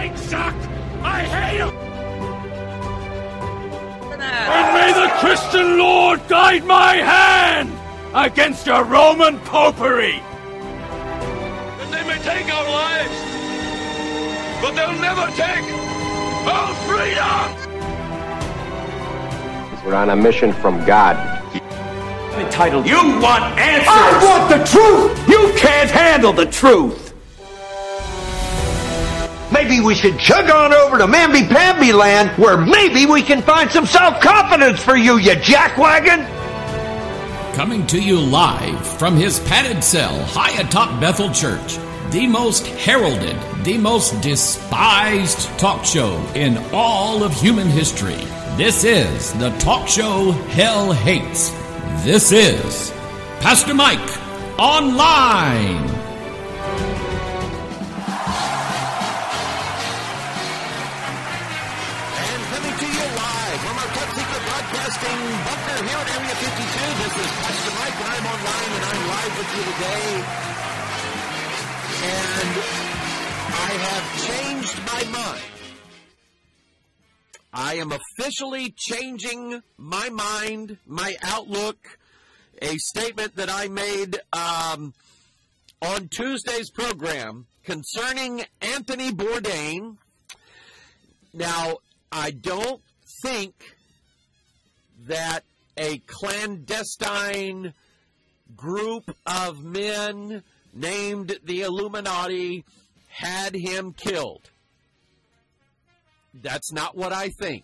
lying sack! I hate him! And may the Christian Lord guide my hand against a Roman popery! And they may take our lives, but they'll never take our freedom! We're on a mission from God. Entitled, you want answers! I want the truth! You can't handle the truth! Maybe we should chug on over to Mamby-Pamby land, where maybe we can find some self-confidence for you, you jackwagon! Coming to you live from his padded cell high atop Bethel Church, the most heralded, the most despised talk show in all of human history. This is the talk show hell hates. This is Pastor Mike Online. And coming to you live from our top secret broadcasting bunker here at Area 52. This is Pastor Mike, and I'm online, and I'm live with you today. And I have changed my mind. I am officially changing my mind, my outlook, a statement that I made on Tuesday's program concerning Anthony Bourdain. Now, I don't think that a clandestine group of men named the Illuminati had him killed. That's not what I think.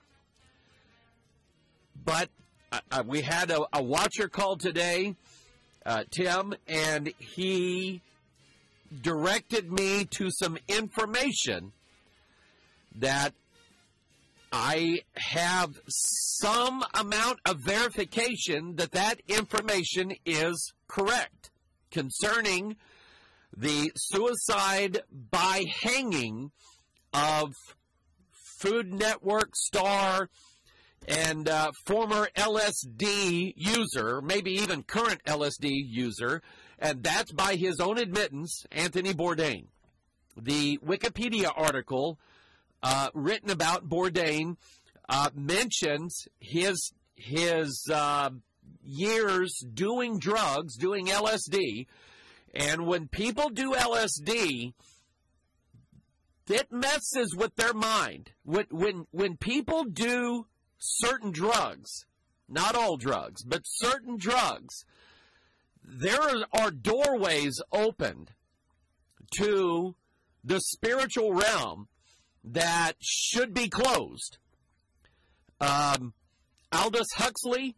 But we had a watcher call today, Tim, and he directed me to some information that I have some amount of verification that that information is correct concerning the suicide by hanging of Food Network star and former LSD user, maybe even current LSD user, and that's by his own admittance, Anthony Bourdain. The Wikipedia article written about Bourdain mentions his years doing drugs, doing LSD, and when people do LSD, it messes with their mind. When people do certain drugs, not all drugs, but certain drugs, there are doorways opened to the spiritual realm that should be closed. Aldous Huxley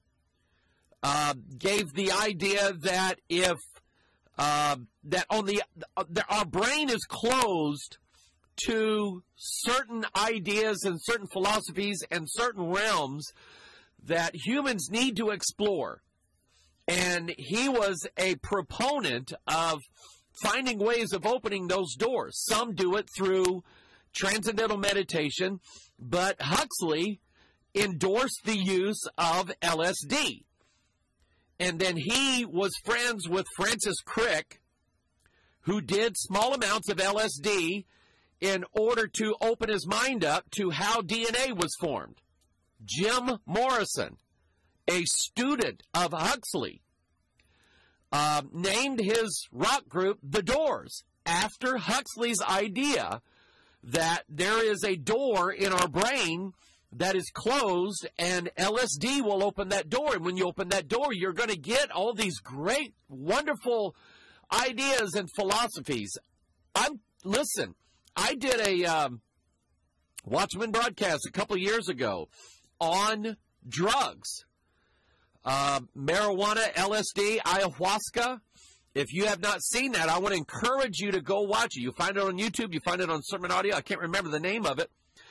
gave the idea that if that our brain is closed to certain ideas and certain philosophies and certain realms that humans need to explore. And he was a proponent of finding ways of opening those doors. Some do it through transcendental meditation, but Huxley endorsed the use of LSD. And then he was friends with Francis Crick, who did small amounts of LSD in order to open his mind up to how DNA was formed. Jim Morrison, a student of Huxley, named his rock group The Doors after Huxley's idea that there is a door in our brain that is closed and LSD will open that door. And when you open that door, you're going to get all these great, wonderful ideas and philosophies. Listen, I did a Watchman broadcast a couple of years ago on drugs, marijuana, LSD, ayahuasca. If you have not seen that, I want to encourage you to go watch it. You find it on YouTube. You find it on Sermon Audio. I can't remember the name of it.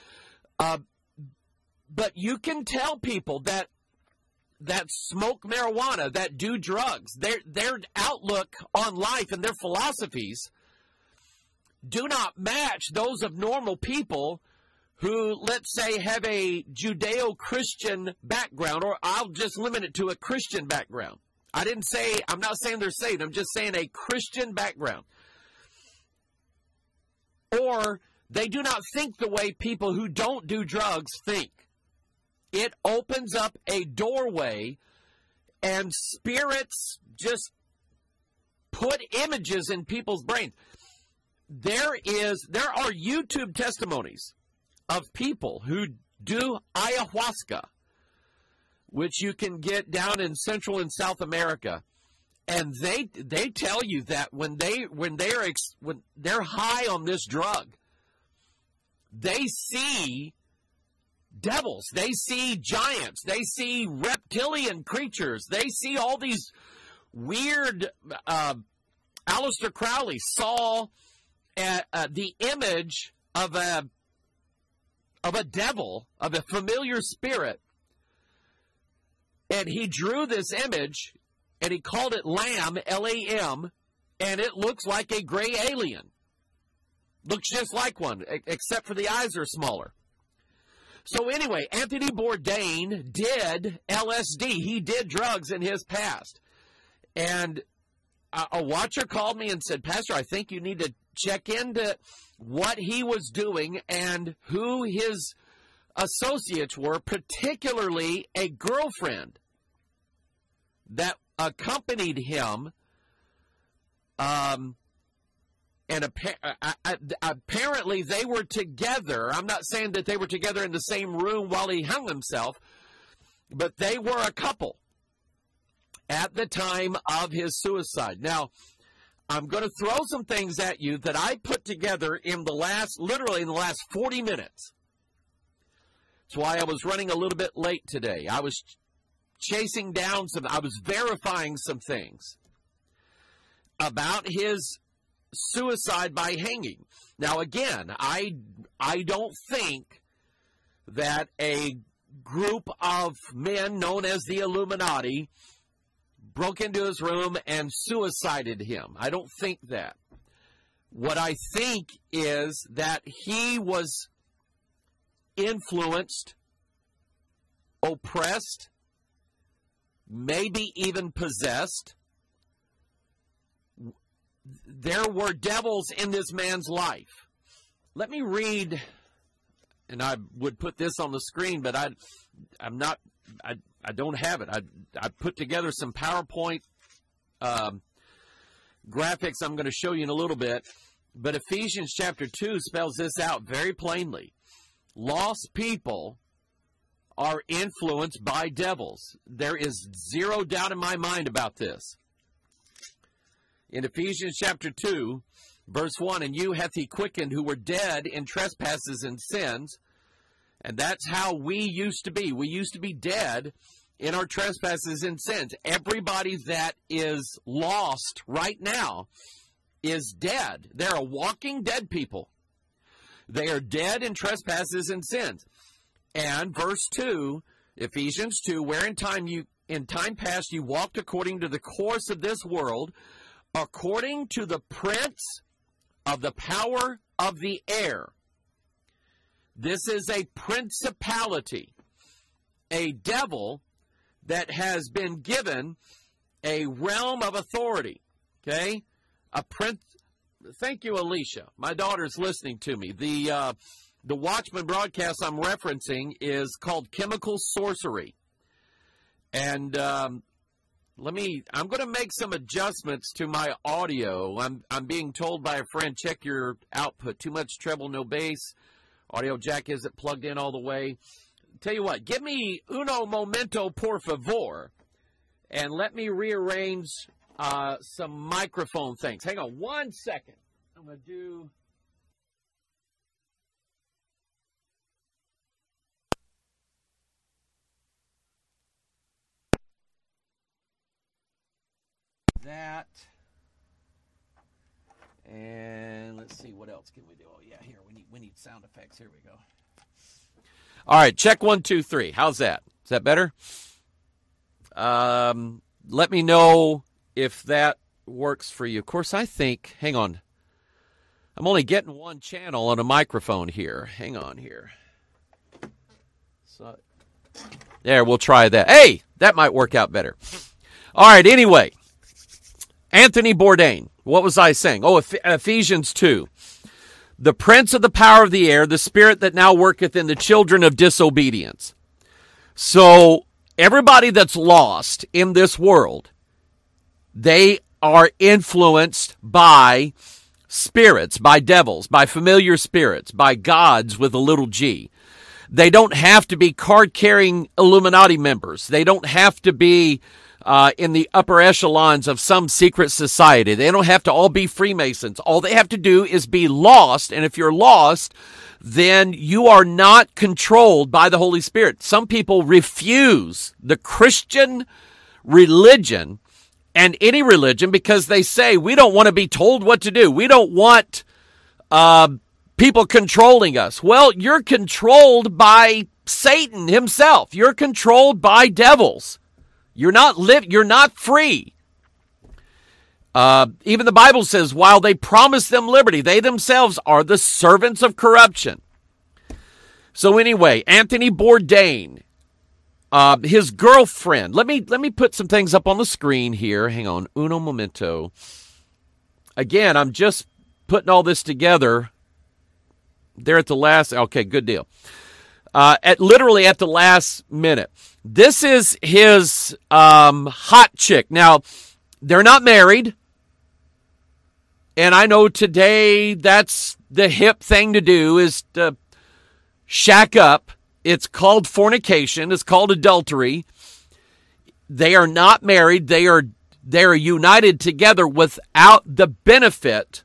But you can tell people that smoke marijuana, that do drugs, their outlook on life and their philosophies do not match those of normal people who, let's say, have a Judeo-Christian background, or I'll just limit it to a Christian background. I'm not saying they're saved, I'm just saying a Christian background. Or They do not think the way people who don't do drugs think. It opens up a doorway, and spirits just put images in people's brains. There are YouTube testimonies of people who do ayahuasca, which you can get down in Central and South America, and they tell you that when they're high on this drug, they see devils, they see giants, they see reptilian creatures, they see all these weird. Aleister Crowley saw the image of a devil, of a familiar spirit, and he drew this image, and he called it Lamb, L-A-M, and it looks like a gray alien. Looks just like one, except for the eyes are smaller. So anyway, Anthony Bourdain did LSD. He did drugs in his past. And a watcher called me and said, Pastor, I think you need to check into what he was doing and who his associates were, particularly a girlfriend that accompanied him. And apparently they were together. I'm not saying that they were together in the same room while he hung himself, but they were a couple at the time of his suicide. Now, I'm going to throw some things at you that I put together literally in the last 40 minutes. That's why I was running a little bit late today. I was I was verifying some things about his suicide by hanging. Now, again, I don't think that a group of men known as the Illuminati broke into his room and suicided him. I don't think that. What I think is that he was influenced, oppressed, maybe even possessed. There were devils in this man's life. Let me read, and I would put this on the screen, but I don't have it. I put together some PowerPoint graphics I'm going to show you in a little bit. But Ephesians chapter 2 spells this out very plainly. Lost people are influenced by devils. There is zero doubt in my mind about this. In Ephesians chapter 2, verse 1, and you hath he quickened who were dead in trespasses and sins. And that's how we used to be. We used to be dead in our trespasses and sins. Everybody that is lost right now is dead. They're a walking dead people. They are dead in trespasses and sins. And verse 2, Ephesians 2, where in time past you walked according to the course of this world, according to the prince of the power of the air. This is a principality, a devil that has been given a realm of authority. Okay? A prince. Thank you, Alicia. My daughter's listening to me. The Watchman broadcast I'm referencing is called Chemical Sorcery. And I'm going to make some adjustments to my audio. I'm being told by a friend, check your output. Too much treble, no bass. Audio jack isn't plugged in all the way. Tell you what, give me uno momento, por favor, and let me rearrange some microphone things. Hang on 1 second. I'm going to do... that. And let's see, what else can we do? Oh, yeah, here, we need sound effects. Here we go. All right, check 1, 2, 3. How's that? Is that better? Let me know if that works for you. Of course, I think, hang on. I'm only getting one channel on a microphone here. Hang on here. So, there, we'll try that. Hey, that might work out better. All right, anyway. Anthony Bourdain. What was I saying? Oh, Ephesians 2. the prince of the power of the air, the spirit that now worketh in the children of disobedience. So everybody that's lost in this world, they are influenced by spirits, by devils, by familiar spirits, by gods with a little g. They don't have to be card-carrying Illuminati members. They don't have to be in the upper echelons of some secret society. They don't have to all be Freemasons. All they have to do is be lost, and if you're lost, then you are not controlled by the Holy Spirit. Some people refuse the Christian religion and any religion because they say, we don't want to be told what to do. We don't want people controlling us. Well, you're controlled by Satan himself. You're controlled by devils. You're not free. Even the Bible says, while they promise them liberty, they themselves are the servants of corruption. So anyway, Anthony Bourdain, his girlfriend. Let me put some things up on the screen here. Hang on, uno momento. Again, I'm just putting all this together. They're at the last. Okay, good deal. Literally at the last minute. This is his hot chick. Now, they're not married. And I know today that's the hip thing to do is to shack up. It's called fornication. It's called adultery. They are not married. They are united together without the benefit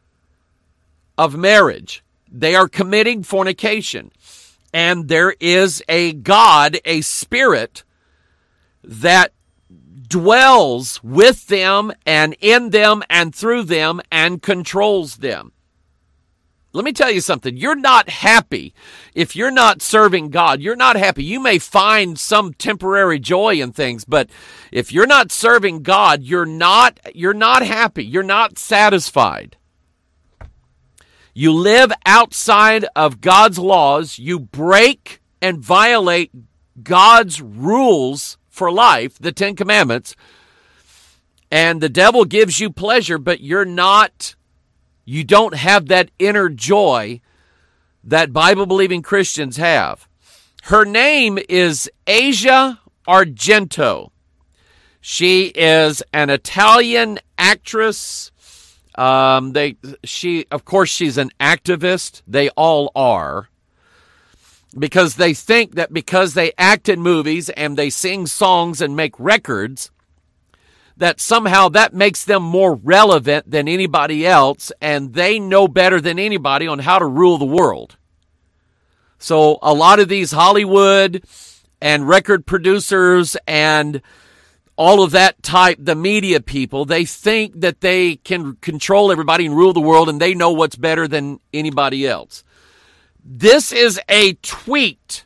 of marriage. They are committing fornication. And there is a God, a spirit, that dwells with them and in them and through them and controls them. Let me tell you something. You're not happy if you're not serving God. You're not happy. You may find some temporary joy in things, but if you're not serving God, you're not happy. You're not satisfied. You live outside of God's laws. You break and violate God's rules for life, the Ten Commandments, and the devil gives you pleasure, but you don't have that inner joy that Bible-believing Christians have. Her name is Asia Argento. She is an Italian actress. Of course, she's an activist. They all are. Because they think that because they act in movies and they sing songs and make records, that somehow that makes them more relevant than anybody else, and they know better than anybody on how to rule the world. So a lot of these Hollywood and record producers and all of that type, the media people, they think that they can control everybody and rule the world, and they know what's better than anybody else. This is a tweet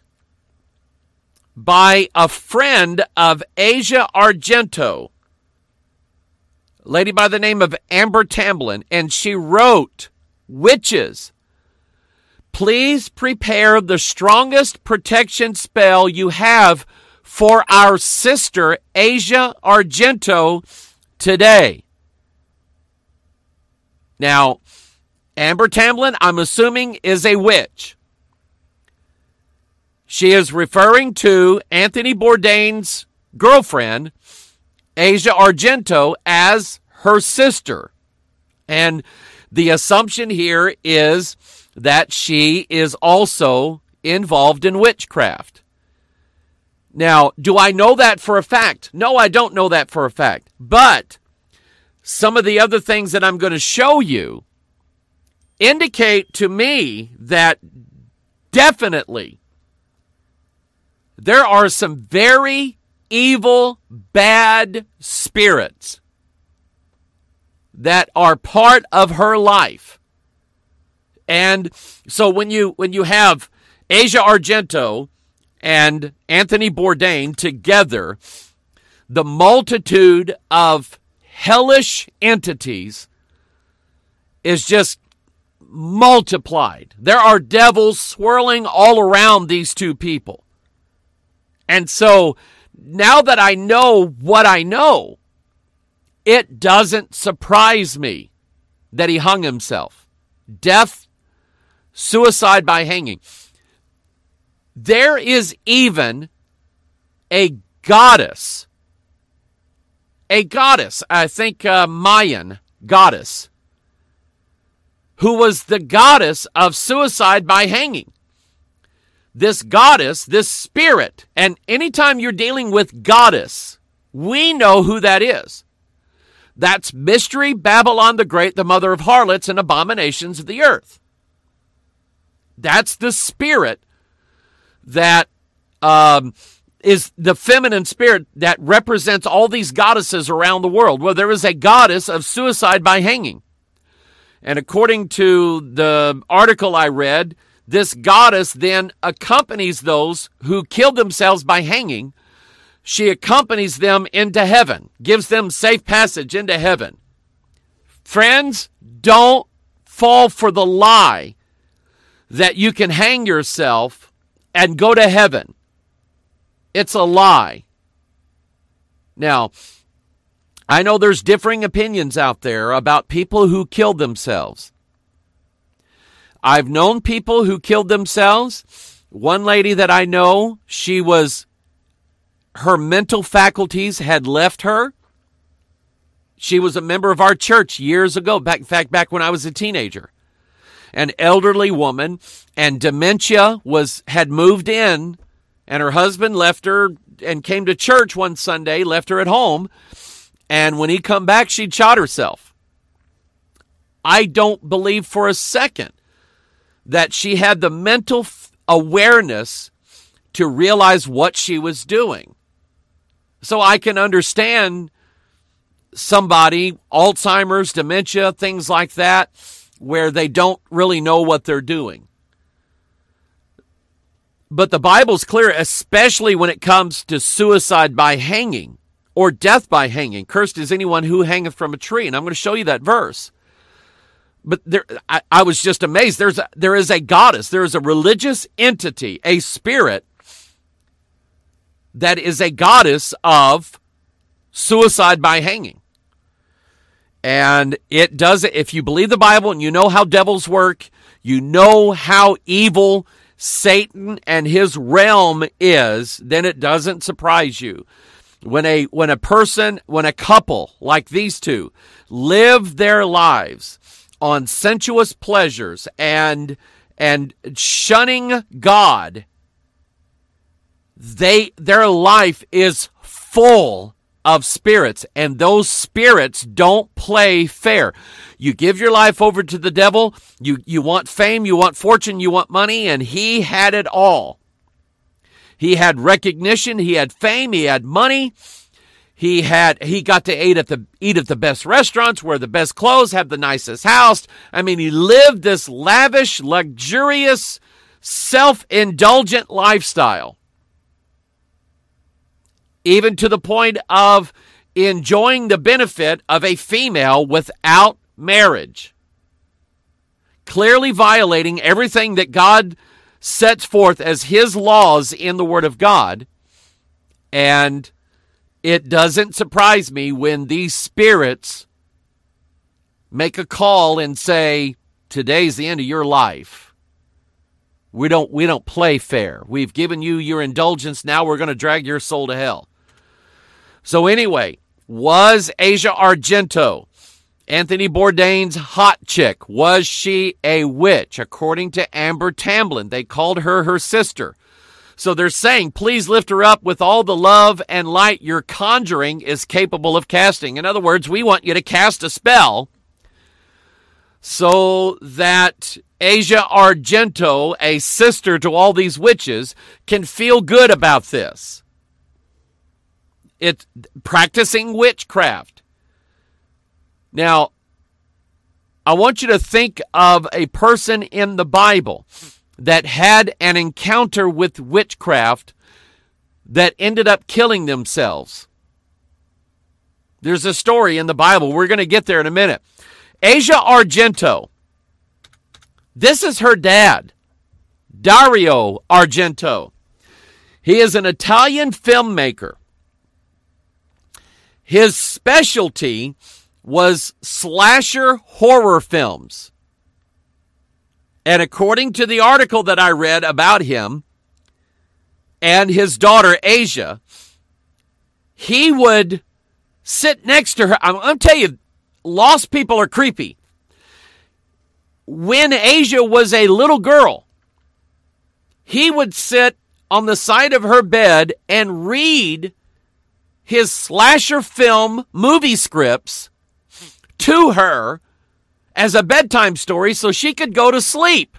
by a friend of Asia Argento, a lady by the name of Amber Tamblyn, and she wrote, "Witches, please prepare the strongest protection spell you have for our sister Asia Argento today." Now, Amber Tamblyn, I'm assuming, is a witch. She is referring to Anthony Bourdain's girlfriend, Asia Argento, as her sister. And the assumption here is that she is also involved in witchcraft. Now, do I know that for a fact? No, I don't know that for a fact. But some of the other things that I'm going to show you indicate to me that definitely there are some very evil, bad spirits that are part of her life. And so when you have Asia Argento and Anthony Bourdain together, the multitude of hellish entities is just multiplied. There are devils swirling all around these two people. And so now that I know what I know, it doesn't surprise me that he hung himself. Death suicide by hanging. There is even a goddess, I think Mayan goddess, who was the goddess of suicide by hanging. This goddess, this spirit, and anytime you're dealing with goddess, we know who that is. That's Mystery Babylon the Great, the mother of harlots and abominations of the earth. That's the spirit that is the feminine spirit that represents all these goddesses around the world. Well, there is a goddess of suicide by hanging. And according to the article I read, this goddess then accompanies those who killed themselves by hanging. She accompanies them into heaven, gives them safe passage into heaven. Friends, don't fall for the lie that you can hang yourself and go to heaven. It's a lie. Now, I know there's differing opinions out there about people who killed themselves. I've known people who killed themselves. One lady that I know, her mental faculties had left her. She was a member of our church years ago, back when I was a teenager. An elderly woman, and dementia had moved in, and her husband left her and came to church one Sunday, left her at home, and when he come back, she'd shot herself. I don't believe for a second that she had the mental awareness to realize what she was doing. So I can understand somebody, Alzheimer's, dementia, things like that, where they don't really know what they're doing. But the Bible's clear, especially when it comes to suicide by hanging or death by hanging. Cursed is anyone who hangeth from a tree. And I'm going to show you that verse. But I was just amazed. There is a goddess. There is a religious entity, a spirit that is a goddess of suicide by hanging. And it does it. If you believe the Bible and you know how devils work, you know how evil Satan and his realm is, then it doesn't surprise you. When a couple like these two live their lives on sensuous pleasures and shunning God, their life is full of spirits, and those spirits don't play fair. You give your life over to the devil, you want fame, you want fortune, you want money, and he had it all. He had recognition, he had fame, he had money. He got to eat at the best restaurants, wear the best clothes, have the nicest house. I mean, he lived this lavish, luxurious, self-indulgent lifestyle. Even to the point of enjoying the benefit of a female without marriage. Clearly violating everything that God sets forth as his laws in the Word of God. And it doesn't surprise me when these spirits make a call and say, today's the end of your life. We don't play fair. We've given you your indulgence. Now we're going to drag your soul to hell. So anyway, was Asia Argento, Anthony Bourdain's hot chick, was she a witch? According to Amber Tamblyn, they called her sister. So they're saying, please lift her up with all the love and light your conjuring is capable of casting. In other words, we want you to cast a spell so that Asia Argento, a sister to all these witches, can feel good about this. It's practicing witchcraft. Now, I want you to think of a person in the Bible that had an encounter with witchcraft that ended up killing themselves. There's a story in the Bible. We're going to get there in a minute. Asia Argento. This is her dad, Dario Argento. He is an Italian filmmaker. His specialty was slasher horror films. And according to the article that I read about him and his daughter, Asia, he would sit next to her. I'm going to tell you, lost people are creepy. When Asia was a little girl, he would sit on the side of her bed and read his slasher film movie scripts to her as a bedtime story so she could go to sleep.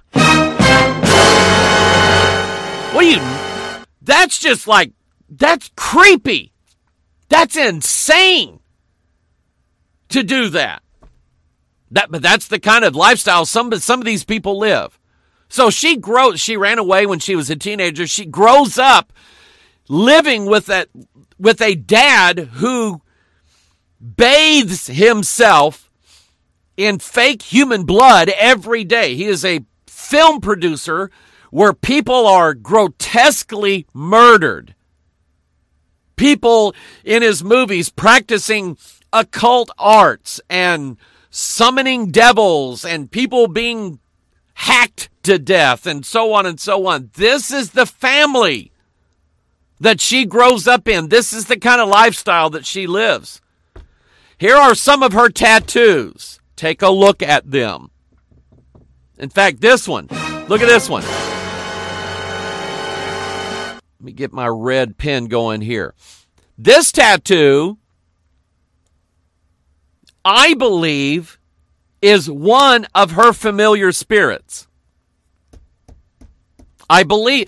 That's just like, that's creepy. That's insane to do that. But that's the kind of lifestyle some of these people live. So she ran away when she was a teenager. She grows up living with a dad who bathes himself in fake human blood every day. He is a film producer where people are grotesquely murdered. People in his movies practicing occult arts and summoning devils and people being hacked to death and so on and so on. This is the family that she grows up in. This is the kind of lifestyle that she lives. Here are some of her tattoos. Take a look at them. In fact, this one. Look at this one. Let me get my red pen going here. This tattoo, I believe, is one of her familiar spirits. I believe,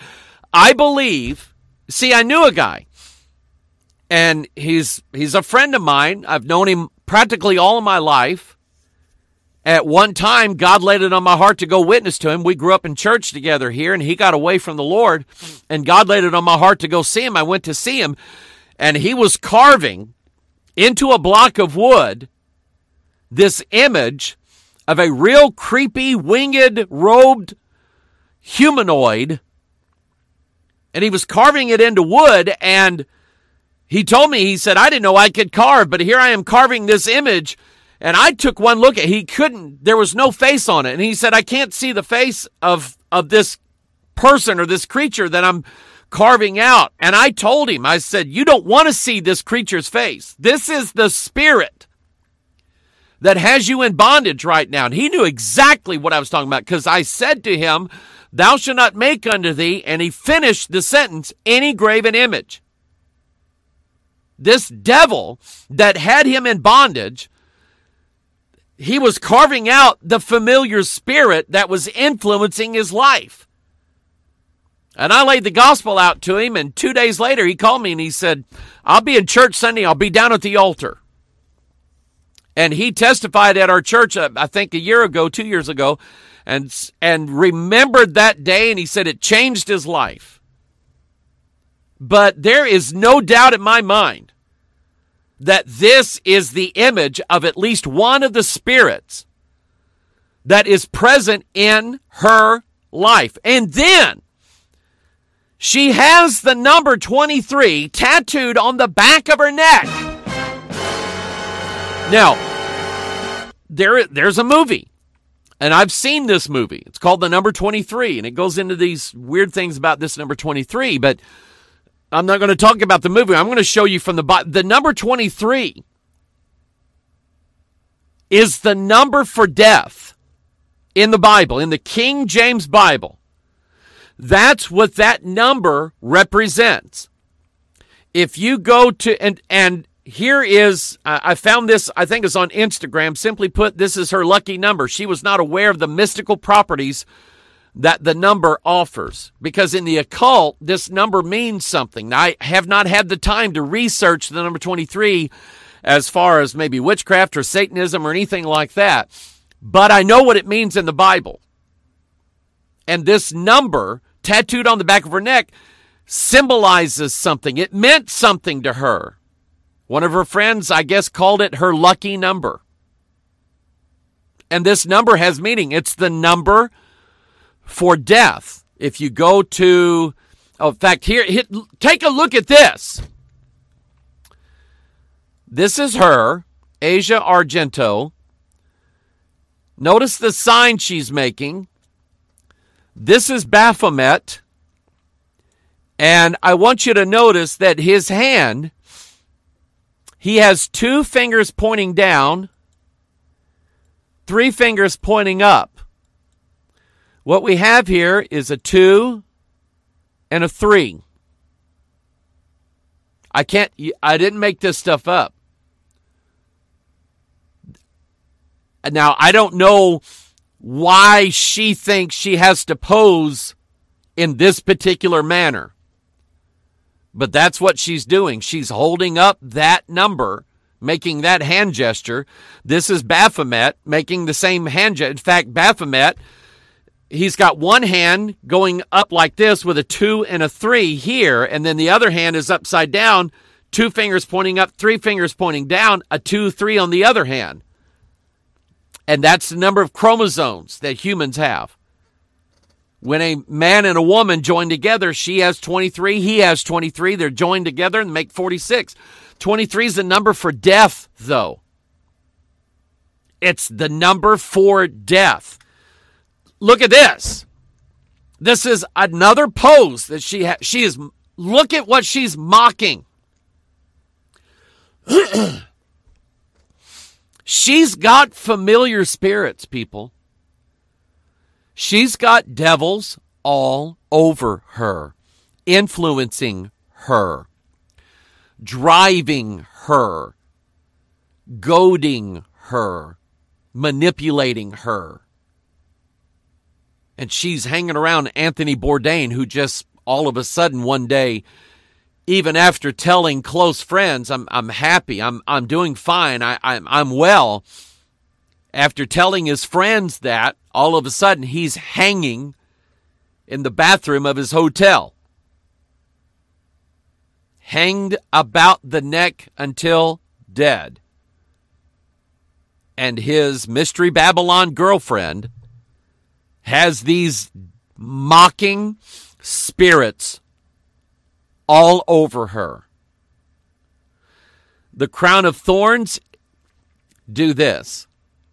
see, I knew a guy, and he's a friend of mine. I've known him practically all of my life. At one time, God laid it on my heart to go witness to him. We grew up in church together here, and he got away from the Lord, and God laid it on my heart to go see him. I went to see him, and he was carving into a block of wood this image of a real creepy, winged, robed humanoid, and he was carving it into wood, and he told me, he said, I didn't know I could carve, but here I am carving this image. And I took one look at it. There was no face on it. And he said, I can't see the face of this person or this creature that I'm carving out. And I told him, I said, you don't want to see this creature's face. This is the spirit that has you in bondage right now. And he knew exactly what I was talking about, because I said to him, thou shalt not make unto thee, and he finished the sentence, any graven image. This devil that had him in bondage, he was carving out the familiar spirit that was influencing his life. And I laid the gospel out to him, and 2 days later he called me and he said, I'll be in church Sunday. I'll be down at the altar. And he testified at our church, I think 2 years ago, and remembered that day, and he said it changed his life. But there is no doubt in my mind that this is the image of at least one of the spirits that is present in her life. And then she has the number 23 tattooed on the back of her neck. Now, there's a movie, and I've seen this movie. It's called The Number 23, and it goes into these weird things about this number 23, but I'm not going to talk about the movie. I'm going to show you from the number 23 is the number for death in the Bible, in the King James Bible. That's what that number represents. If you go to, and here is, I found this, I think it's on Instagram. Simply put, this is her lucky number. She was not aware of the mystical properties that the number offers, because in the occult, this number means something. Now, I have not had the time to research the number 23 as far as maybe witchcraft or Satanism or anything like that, but I know what it means in the Bible. And this number tattooed on the back of her neck symbolizes something. It meant something to her. One of her friends, I guess, called it her lucky number. And this number has meaning. It's the number for death. If you go to, in fact, take a look at this. This is her, Asia Argento. Notice the sign she's making. This is Baphomet, and I want you to notice that his hand, he has 2 fingers pointing down, 3 fingers pointing up. What we have here is a 2 and a 3. I didn't make this stuff up. Now, I don't know why she thinks she has to pose in this particular manner. But that's what she's doing. She's holding up that number, making that hand gesture. This is Baphomet making the same hand gesture. In fact, Baphomet, he's got one hand going up like this with a 2 and a 3 here, and then the other hand is upside down, 2 fingers pointing up, 3 fingers pointing down, a 2, 3 on the other hand. And that's the number of chromosomes that humans have. When a man and a woman join together, she has 23, he has 23. They're joined together and make 46. 23 is the number for death, though. It's the number for death. Look at this. This is another pose that she is. Look at what she's mocking. She's got familiar spirits, people. She's got devils all over her, influencing her, driving her, goading her, manipulating her. And she's hanging around Anthony Bourdain, who just all of a sudden one day, even after telling close friends, I'm happy, I'm doing fine, I'm well. After telling his friends that, all of a sudden he's hanging in the bathroom of his hotel. Hanged about the neck until dead. And his Mystery Babylon girlfriend has these mocking spirits all over her. The crown of thorns do this.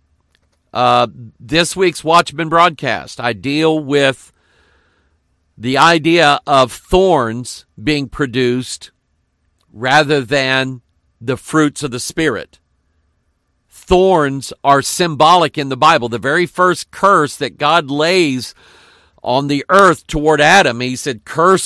This week's Watchman broadcast, I deal with the idea of thorns being produced rather than the fruits of the Spirit. Thorns are symbolic in the Bible. The very first curse that God lays on the earth toward Adam, he said,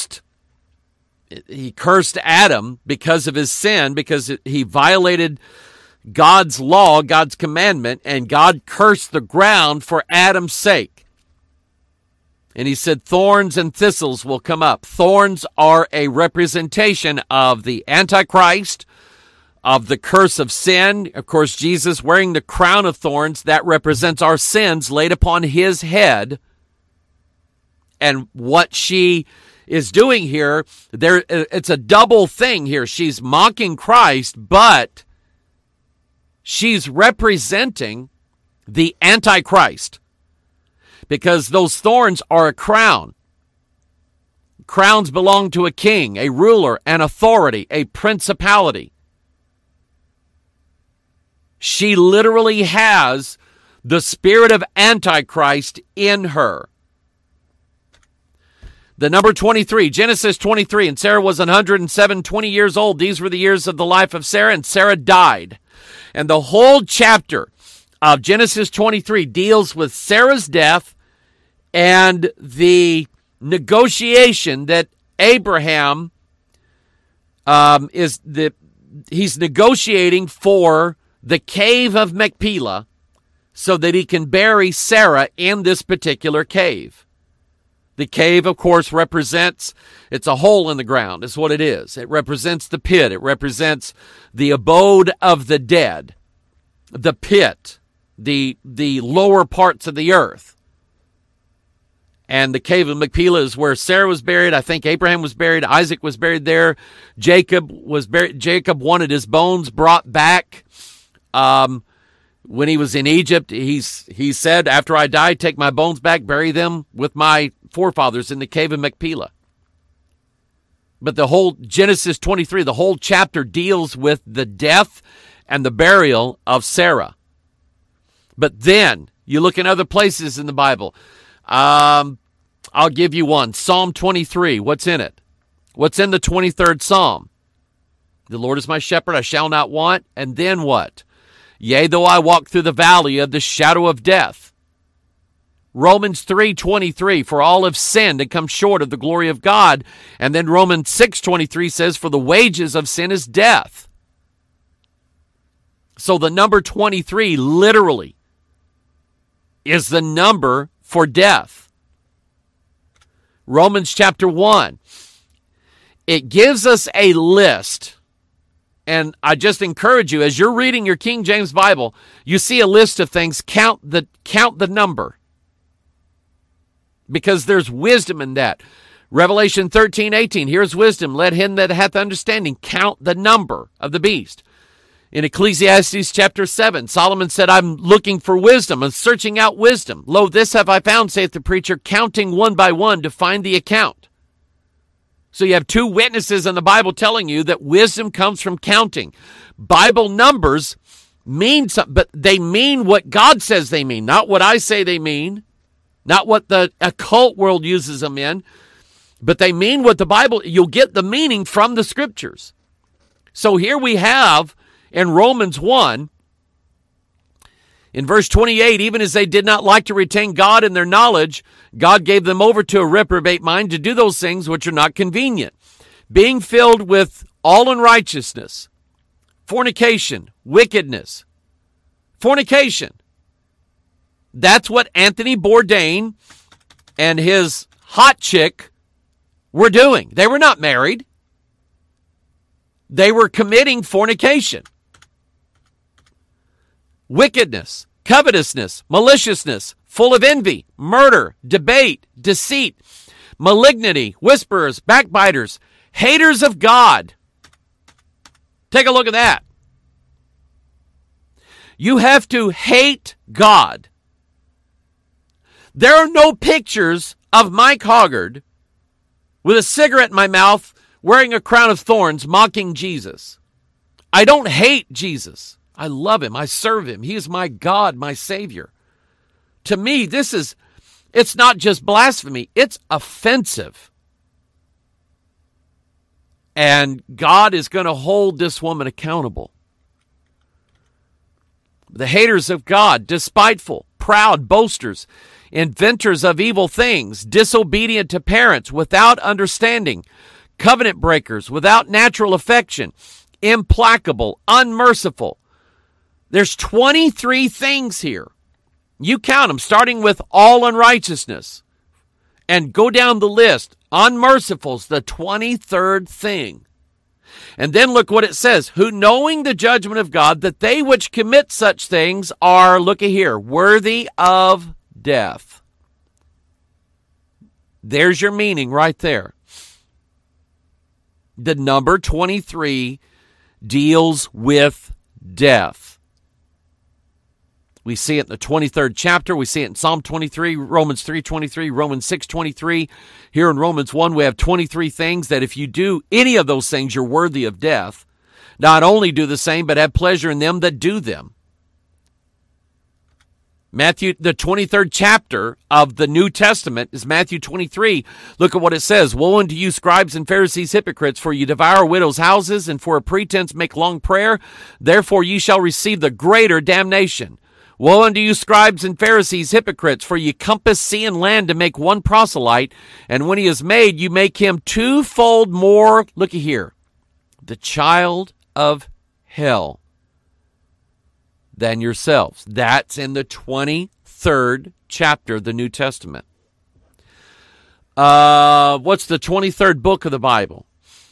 he cursed Adam because of his sin, because he violated God's law, God's commandment, and God cursed the ground for Adam's sake. And he said, thorns and thistles will come up. Thorns are a representation of the Antichrist, of the curse of sin. Of course, Jesus wearing the crown of thorns, that represents our sins laid upon his head. And what she is doing here, it's a double thing here. She's mocking Christ, but she's representing the Antichrist, because those thorns are a crown. Crowns belong to a king, a ruler, an authority, a principality. She literally has the spirit of Antichrist in her. The number 23, Genesis 23, and Sarah was 120 years old. These were the years of the life of Sarah, and Sarah died. And the whole chapter of Genesis 23 deals with Sarah's death and the negotiation that Abraham he's negotiating for the cave of Machpelah so that he can bury Sarah in this particular cave. The cave, of course, represents, it's a hole in the ground, is what it is. It represents the pit. It represents the abode of the dead, the pit, the lower parts of the earth. And the cave of Machpelah is where Sarah was buried. I think Abraham was buried. Isaac was buried there. Jacob was buried. Jacob wanted his bones brought back. When he was in Egypt, he said, after I die, take my bones back, bury them with my forefathers in the cave of Machpelah. But the whole Genesis 23, the whole chapter deals with the death and the burial of Sarah. But then you look in other places in the Bible. I'll give you one. Psalm 23. What's in it? What's in the 23rd Psalm? The Lord is my shepherd, I shall not want. And then what? Yea, though I walk through the valley of the shadow of death. Romans 3:23, for all have sinned and come short of the glory of God. And then Romans 6:23 says, for the wages of sin is death. So the number 23 literally is the number for death. Romans chapter 1, it gives us a list. And I just encourage you, as you're reading your King James Bible, you see a list of things, count the number. Because there's wisdom in that. Revelation 13:18, here's wisdom. Let him that hath understanding count the number of the beast. In Ecclesiastes chapter 7, Solomon said, I'm looking for wisdom. I'm searching out wisdom. Lo, this have I found, saith the preacher, counting one by one to find the account. So you have two witnesses in the Bible telling you that wisdom comes from counting. Bible numbers mean something, but they mean what God says they mean, not what I say they mean, not what the occult world uses them in, but they mean what the Bible, you'll get the meaning from the scriptures. So here we have in Romans 1, in verse 28, even as they did not like to retain God in their knowledge, God gave them over to a reprobate mind to do those things which are not convenient, being filled with all unrighteousness, fornication, wickedness. Fornication. That's what Anthony Bourdain and his hot chick were doing. They were not married. They were committing fornication. Wickedness, covetousness, maliciousness, full of envy, murder, debate, deceit, malignity, whisperers, backbiters, haters of God. Take a look at that. You have to hate God. There are no pictures of Mike Hoggard with a cigarette in my mouth, wearing a crown of thorns, mocking Jesus. I don't hate Jesus. I love him. I serve him. He is my God, my Savior. To me, it's not just blasphemy. It's offensive. And God is going to hold this woman accountable. The haters of God, despiteful, proud, boasters, inventors of evil things, disobedient to parents, without understanding, covenant breakers, without natural affection, implacable, unmerciful. There's 23 things here. You count them, starting with all unrighteousness. And go down the list. Unmerciful's the 23rd thing. And then look what it says. Who, knowing the judgment of God, that they which commit such things are, looky here, worthy of death. There's your meaning right there. The number 23 deals with death. We see it in the 23rd chapter. We see it in Psalm 23, Romans 3:23, Romans 6:23. Here in Romans 1, we have 23 things that if you do any of those things, you're worthy of death. Not only do the same, but have pleasure in them that do them. Matthew, the 23rd chapter of the New Testament is Matthew 23. Look at what it says. Woe unto you, scribes and Pharisees, hypocrites, for you devour widows' houses, and for a pretense make long prayer. Therefore ye shall receive the greater damnation. Woe unto you, scribes and Pharisees, hypocrites, for ye compass sea and land to make one proselyte, and when he is made, you make him twofold more, looky here, the child of hell than yourselves. That's in the 23rd chapter of the New Testament. What's the 23rd book of the Bible?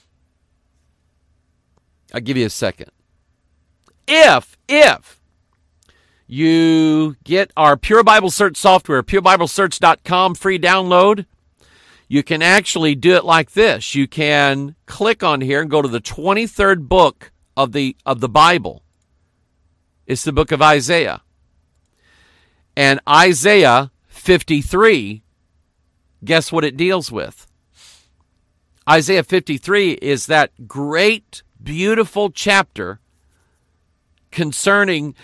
I'll give you a second. If you get our Pure Bible Search software, purebiblesearch.com, free download, you can actually do it like this. You can click on here and go to the 23rd book of the Bible. It's the book of Isaiah. And Isaiah 53, guess what it deals with? Isaiah 53 is that great, beautiful chapter concerning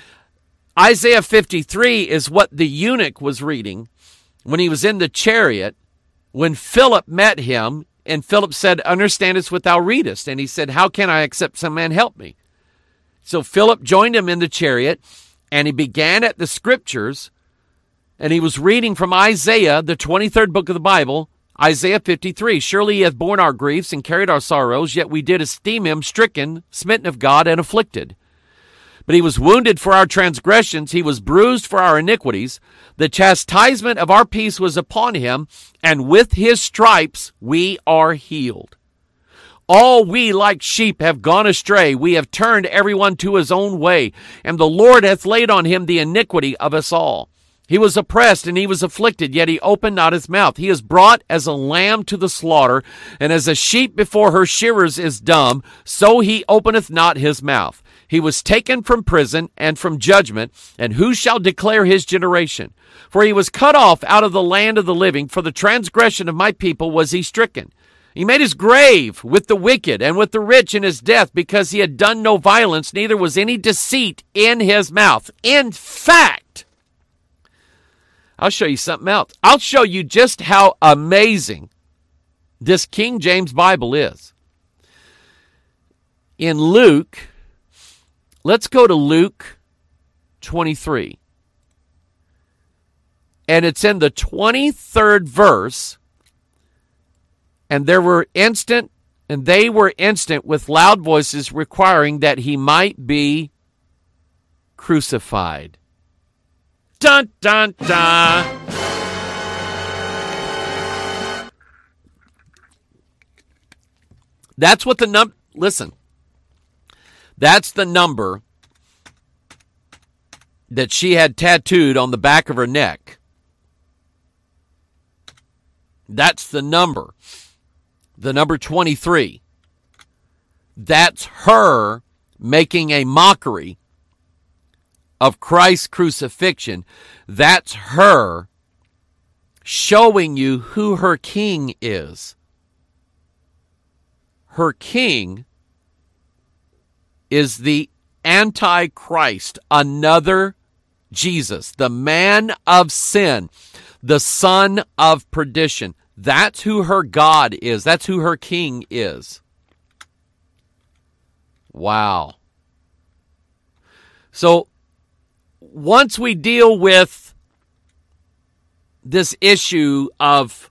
Isaiah 53 is what the eunuch was reading when he was in the chariot when Philip met him, and Philip said, understandest what thou readest? And he said, how can I except some man help me? So Philip joined him in the chariot, and he began at the scriptures, and he was reading from Isaiah, the 23rd book of the Bible, Isaiah 53. Surely he hath borne our griefs and carried our sorrows, yet we did esteem him stricken, smitten of God, and afflicted. But he was wounded for our transgressions, he was bruised for our iniquities. The chastisement of our peace was upon him, and with his stripes we are healed. All we like sheep have gone astray. We have turned everyone to his own way, and the Lord hath laid on him the iniquity of us all. He was oppressed and he was afflicted, yet he opened not his mouth. He is brought as a lamb to the slaughter, and as a sheep before her shearers is dumb, so he openeth not his mouth. He was taken from prison and from judgment, and who shall declare his generation? For he was cut off out of the land of the living. For the transgression of my people was he stricken. He made his grave with the wicked and with the rich in his death, because he had done no violence, neither was any deceit in his mouth. In fact, I'll show you something else. I'll show you just how amazing this King James Bible is. In Luke, let's go to Luke 23. And it's in the 23rd verse. And they were instant with loud voices, requiring that he might be crucified. Dun, dun, dun. That's what the number, listen, that's the number that she had tattooed on the back of her neck. That's the number 23. That's her making a mockery of Christ's crucifixion. That's her showing you who her king is. Her king is the Antichrist, another Jesus, the man of sin, the son of perdition. That's who her God is. That's who her king is. Wow. So, once we deal with this issue of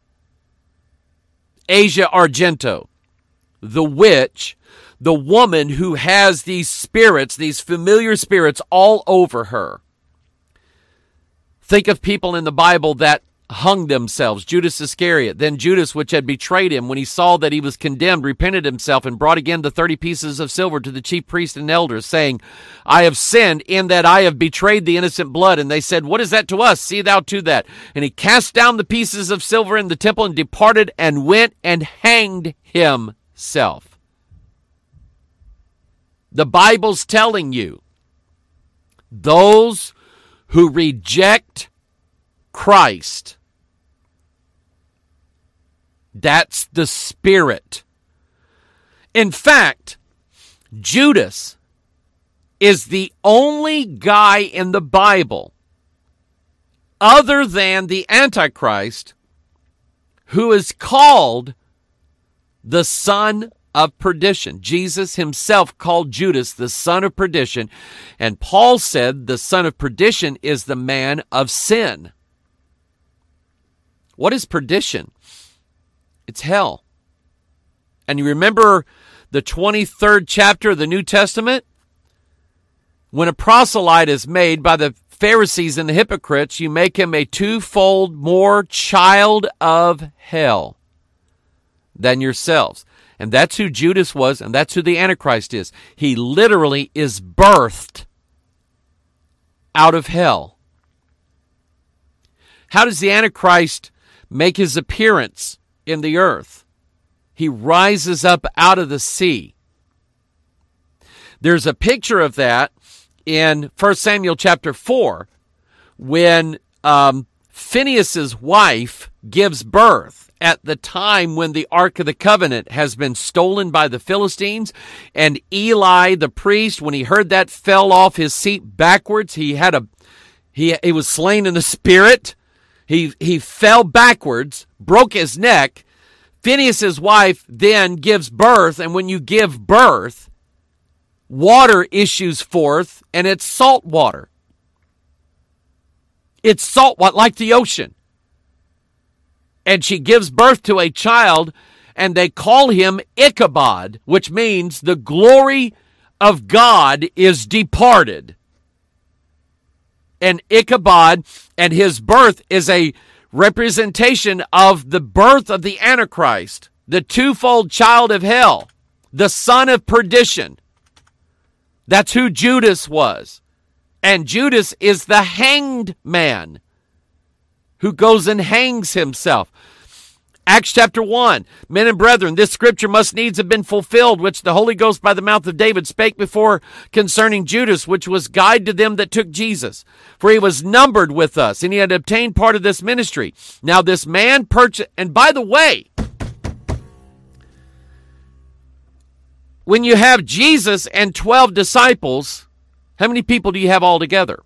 Asia Argento, the witch, the woman who has these spirits, these familiar spirits all over her. Think of people in the Bible that hung themselves. Judas Iscariot. Then Judas, which had betrayed him, when he saw that he was condemned, repented himself and brought again the 30 pieces of silver to the chief priests and elders, saying, I have sinned in that I have betrayed the innocent blood. And they said, what is that to us? See thou to that. And he cast down the pieces of silver in the temple and departed and went and hanged himself. The Bible's telling you, those who reject Christ, that's the spirit. In fact, Judas is the only guy in the Bible other than the Antichrist who is called the son of perdition. Jesus himself called Judas the son of perdition, and Paul said the son of perdition is the man of sin. What is perdition? It's hell. And you remember the 23rd chapter of the New Testament? When a proselyte is made by the Pharisees and the hypocrites, you make him a twofold more child of hell than yourselves. And that's who Judas was, and that's who the Antichrist is. He literally is birthed out of hell. How does the Antichrist make his appearance in the earth? He rises up out of the sea. There's a picture of that in 1 Samuel chapter 4 when Phinehas's wife gives birth at the time when the Ark of the Covenant has been stolen by the Philistines, and Eli the priest, when he heard that, fell off his seat backwards. He was slain in the spirit. He fell backwards, broke his neck. Phinehas' wife then gives birth, and when you give birth, water issues forth, and it's salt water. It's salt water, like the ocean. And she gives birth to a child, and they call him Ichabod, which means the glory of God is departed. And Ichabod and his birth is a representation of the birth of the Antichrist, the twofold child of hell, the son of perdition. That's who Judas was. And Judas is the hanged man who goes and hangs himself. Acts chapter 1, men and brethren, this scripture must needs have been fulfilled, which the Holy Ghost by the mouth of David spake before concerning Judas, which was guide to them that took Jesus. For he was numbered with us, and he had obtained part of this ministry. Now this man purchased, and by the way, when you have Jesus and 12 disciples, how many people do you have altogether?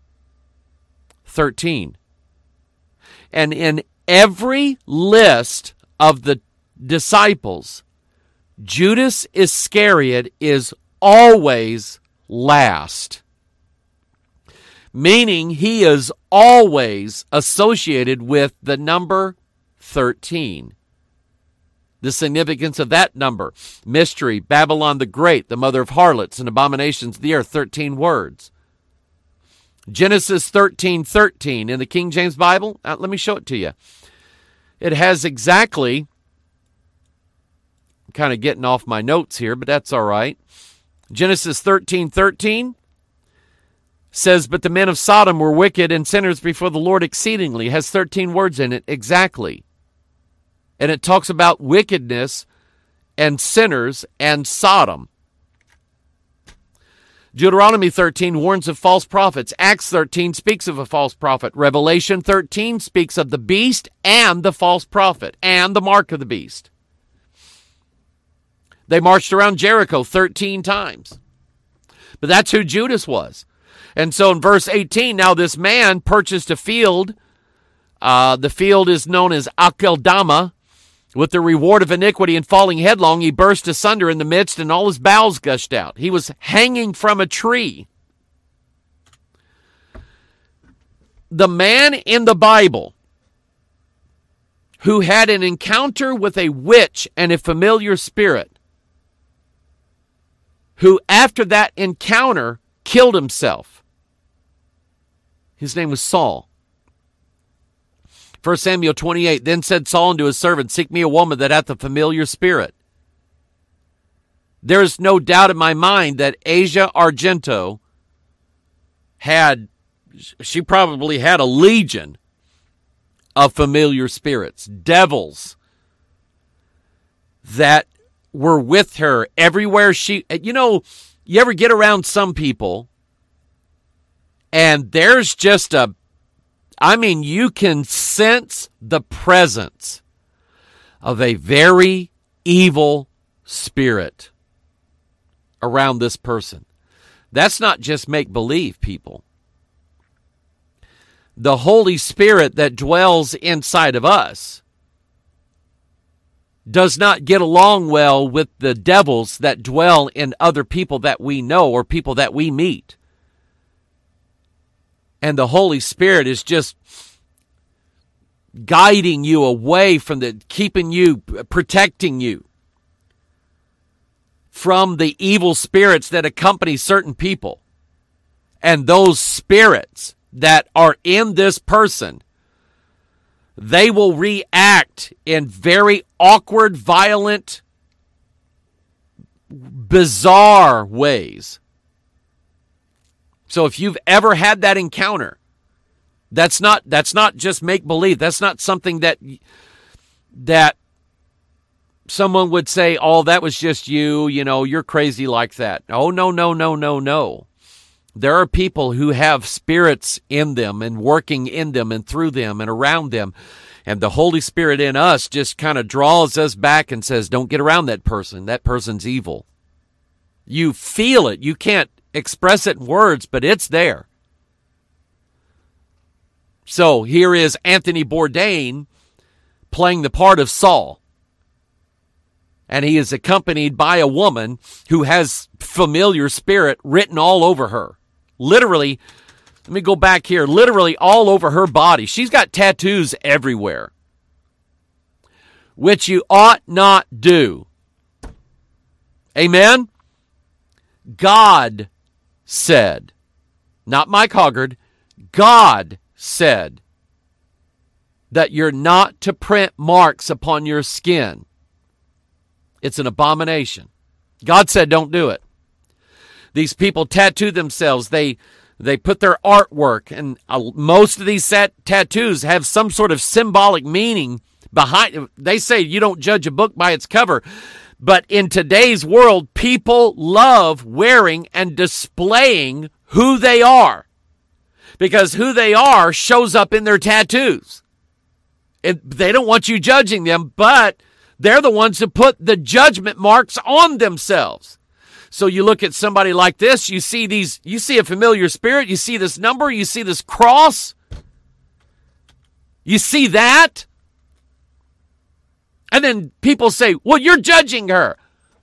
13. And in every list of the disciples, Judas Iscariot is always last. Meaning he is always associated with the number 13. The significance of that number: mystery, Babylon the Great, the mother of harlots and abominations of the earth, 13 words. Genesis 13:13 in the King James Bible. Let me show it to you. It has exactly, I'm kind of getting off my notes here, but that's all right. Genesis 13:13 says, but the men of Sodom were wicked and sinners before the Lord exceedingly. It has 13 words in it exactly. And it talks about wickedness and sinners and Sodom. Deuteronomy 13 warns of false prophets. Acts 13 speaks of a false prophet. Revelation 13 speaks of the beast and the false prophet and the mark of the beast. They marched around Jericho 13 times. But that's who Judas was. And so in verse 18, now this man purchased a field. The field is known as Akeldama. With the reward of iniquity and falling headlong, he burst asunder in the midst, and all his bowels gushed out. He was hanging from a tree. The man in the Bible who had an encounter with a witch and a familiar spirit, who after that encounter killed himself, his name was Saul. 1 Samuel 28, then said Saul unto his servant, seek me a woman that hath a familiar spirit. There is no doubt in my mind that Asia Argento she probably had a legion of familiar spirits, devils that were with her everywhere you ever get around some people and there's just you can sense the presence of a very evil spirit around this person. That's not just make-believe, people. The Holy Spirit that dwells inside of us does not get along well with the devils that dwell in other people that we know or people that we meet. And the Holy Spirit is just guiding you away from protecting you from the evil spirits that accompany certain people. And those spirits that are in this person, they will react in very awkward, violent, bizarre ways. So if you've ever had that encounter, that's not just make-believe. That's not something that someone would say, oh, that was just you're crazy like that. Oh, no. There are people who have spirits in them and working in them and through them and around them. And the Holy Spirit in us just kind of draws us back and says, don't get around that person. That person's evil. You feel it. You can't express it in words, but it's there. So here is Anthony Bourdain playing the part of Saul. And he is accompanied by a woman who has familiar spirit written all over her. Literally, let me go back here, literally all over her body. She's got tattoos everywhere, which you ought not do. Amen? God said, not Mike Hoggard, God said that you're not to print marks upon your skin. It's an abomination. God said don't do it. These people tattoo themselves. They put their artwork, and most of these tattoos have some sort of symbolic meaning behind. They say you don't judge a book by its cover. But in today's world, people love wearing and displaying who they are, because who they are shows up in their tattoos. They don't want you judging them, but they're the ones who put the judgment marks on themselves. So you look at somebody like this, you see a familiar spirit, you see this number, you see this cross, you see that, and then people say, well, you're judging her.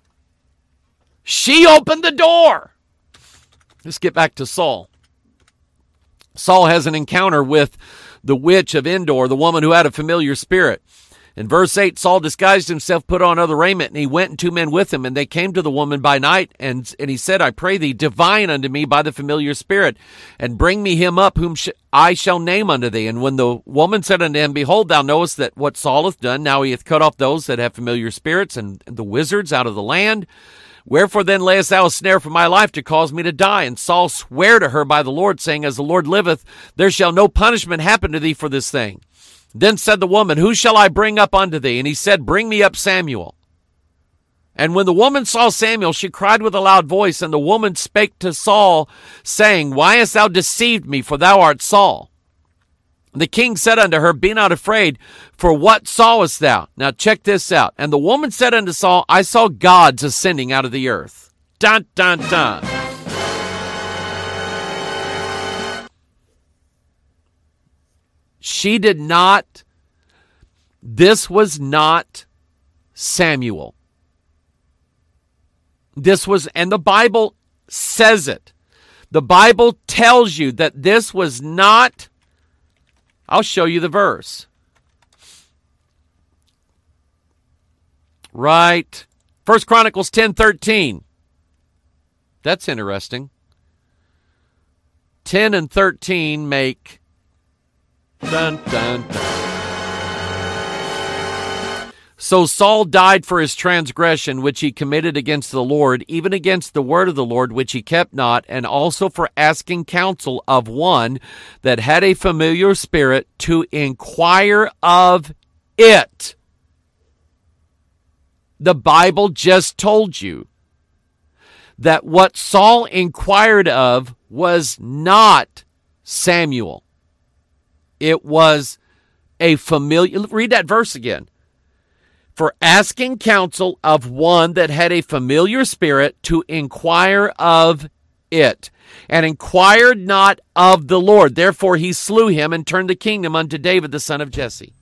She opened the door. Let's get back to Saul. Saul has an encounter with the witch of Endor, the woman who had a familiar spirit. In verse 8, Saul disguised himself, put on other raiment, and he went and 2 men with him. And they came to the woman by night, and he said, I pray thee, divine unto me by the familiar spirit, and bring me him up, whom I shall name unto thee. And when the woman said unto him, Behold, thou knowest that what Saul hath done, now he hath cut off those that have familiar spirits, and the wizards out of the land. Wherefore then layest thou a snare for my life to cause me to die? And Saul sware to her by the Lord, saying, As the Lord liveth, there shall no punishment happen to thee for this thing. Then said the woman, Who shall I bring up unto thee? And he said, Bring me up Samuel. And when the woman saw Samuel, she cried with a loud voice, and the woman spake to Saul, saying, Why hast thou deceived me? For thou art Saul. The king said unto her, Be not afraid, for what sawest thou? Now check this out. And the woman said unto Saul, I saw gods ascending out of the earth. Dun, dun, dun. She did not, this was not Samuel. This was, and the Bible says it. The Bible tells you that this was not, I'll show you the verse. Right. 1 Chronicles 10:13. That's interesting. 10 and 13 make dun, dun, dun. So Saul died for his transgression, which he committed against the Lord, even against the word of the Lord, which he kept not, and also for asking counsel of one that had a familiar spirit to inquire of it. The Bible just told you that what Saul inquired of was not Samuel. It was a familiar, read that verse again. For asking counsel of one that had a familiar spirit to inquire of it, and inquired not of the Lord. Therefore he slew him and turned the kingdom unto David the son of Jesse.